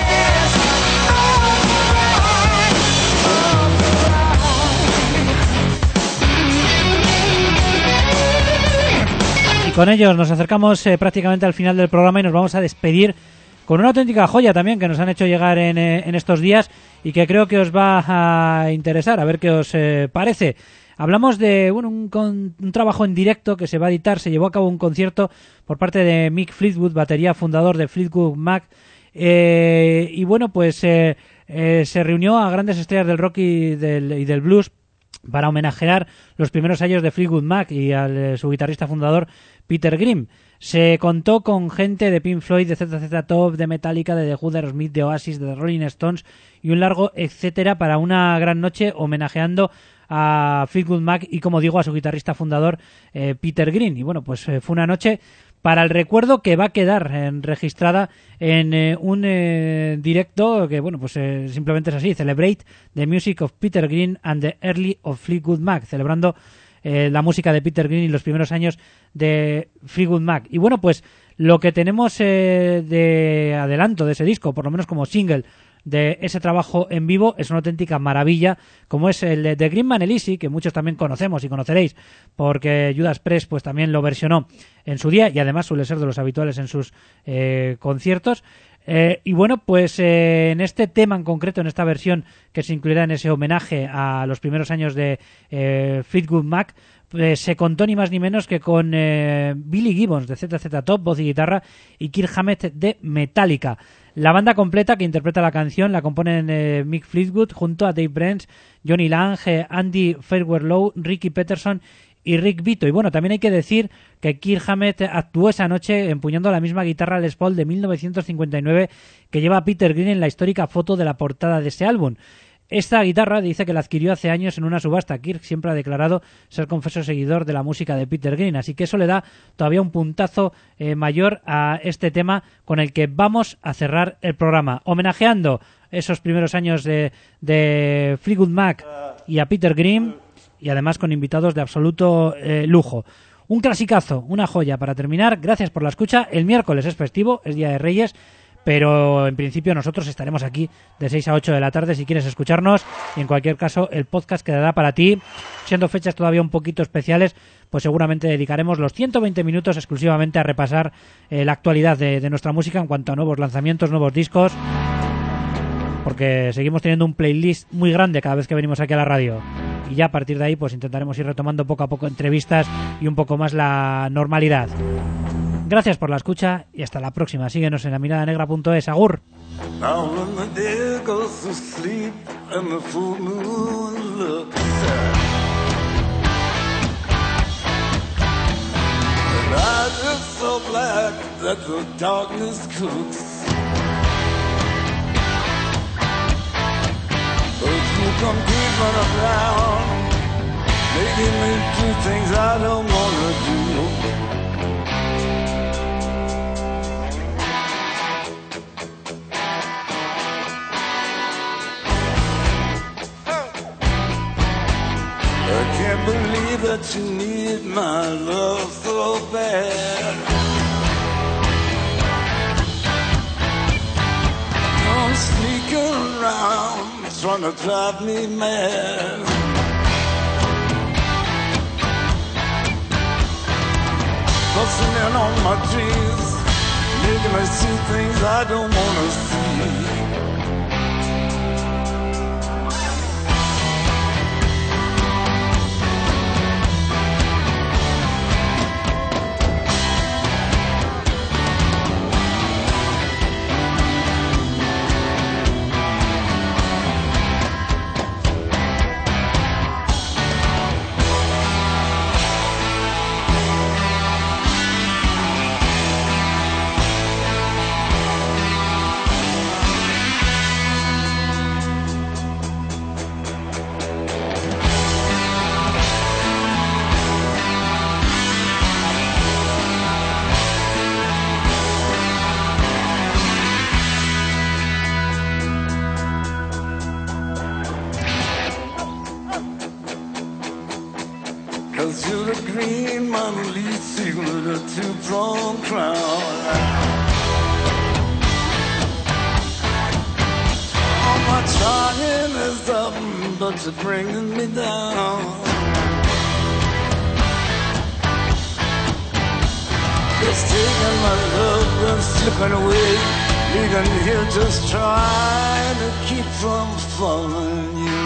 Y con ellos nos acercamos prácticamente al final del programa y nos vamos a despedir con una auténtica joya también que nos han hecho llegar en estos días y que creo que os va a interesar, a ver qué os parece. Hablamos de un trabajo en directo que se va a editar. Se llevó a cabo un concierto por parte de Mick Fleetwood, batería fundador de Fleetwood Mac, y bueno, pues se reunió a grandes estrellas del rock y del blues para homenajear los primeros años de Fleetwood Mac y a su guitarrista fundador Peter Green. Se contó con gente de Pink Floyd, de ZZ Top, de Metallica, de The Who, de Aerosmith, de Oasis, de The Rolling Stones y un largo etcétera para una gran noche homenajeando a Fleetwood Mac y, como digo, a su guitarrista fundador Peter Green. Y bueno, pues fue una noche para el recuerdo que va a quedar registrada en un directo que, bueno, pues simplemente es así: Celebrate the Music of Peter Green and the Early of Fleetwood Mac, celebrando la música de Peter Green y los primeros años de Fleetwood Mac. Y bueno, pues lo que tenemos de adelanto de ese disco, por lo menos como single de ese trabajo en vivo, es una auténtica maravilla, como es el de Green Man Elysee, que muchos también conocemos y conoceréis porque Judas Priest pues también lo versionó en su día y además suele ser de los habituales en sus conciertos. Y bueno, pues en este tema en concreto, en esta versión que se incluirá en ese homenaje a los primeros años de Fleetwood Mac, se contó ni más ni menos que con Billy Gibbons de ZZ Top, voz y guitarra, y Kirk Hammett de Metallica. La banda completa que interpreta la canción la componen Mick Fleetwood junto a Dave Brents, Johnny Lang, Andy Fairweather, Ricky Peterson y Rick Vito. Y bueno, también hay que decir que Kirk Hammett actuó esa noche empuñando la misma guitarra Les Paul de 1959 que lleva Peter Green en la histórica foto de la portada de ese álbum. Esta guitarra dice que la adquirió hace años en una subasta. Kirk siempre ha declarado ser confeso seguidor de la música de Peter Green, así que eso le da todavía un puntazo mayor a este tema con el que vamos a cerrar el programa, homenajeando esos primeros años de Fleetwood Mac y a Peter Green, y además con invitados de absoluto lujo. Un clasicazo, una joya para terminar. Gracias por la escucha. El miércoles es festivo, es Día de Reyes, pero en principio nosotros estaremos aquí de 6 a 8 de la tarde si quieres escucharnos, y en cualquier caso el podcast quedará para ti. Siendo fechas todavía un poquito especiales, pues seguramente dedicaremos los 120 minutos exclusivamente a repasar la actualidad de nuestra música en cuanto a nuevos lanzamientos, nuevos discos, porque seguimos teniendo un playlist muy grande cada vez que venimos aquí a la radio. Y ya a partir de ahí pues intentaremos ir retomando poco a poco entrevistas y un poco más la normalidad. Gracias por la escucha y hasta la próxima. Síguenos en lamiradanegra.es. Agur. Now when the day goes to sleep and the full moon looks sad, and eyes are so black that the darkness cooks, but you come creeping around, making me do things I don't wanna do. I can't believe that you need my love so bad. You're sneaking around, trying to drive me mad. Busting in on my dreams, making me see things I don't wanna see. Hail to the green monolith with a two-pronged crown. All my trying is up, but it's bringing me down. It's taking my love and slipping away, leaving here just trying to keep from falling you.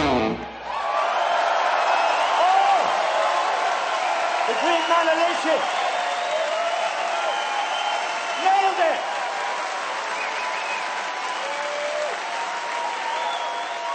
Green Monolithic.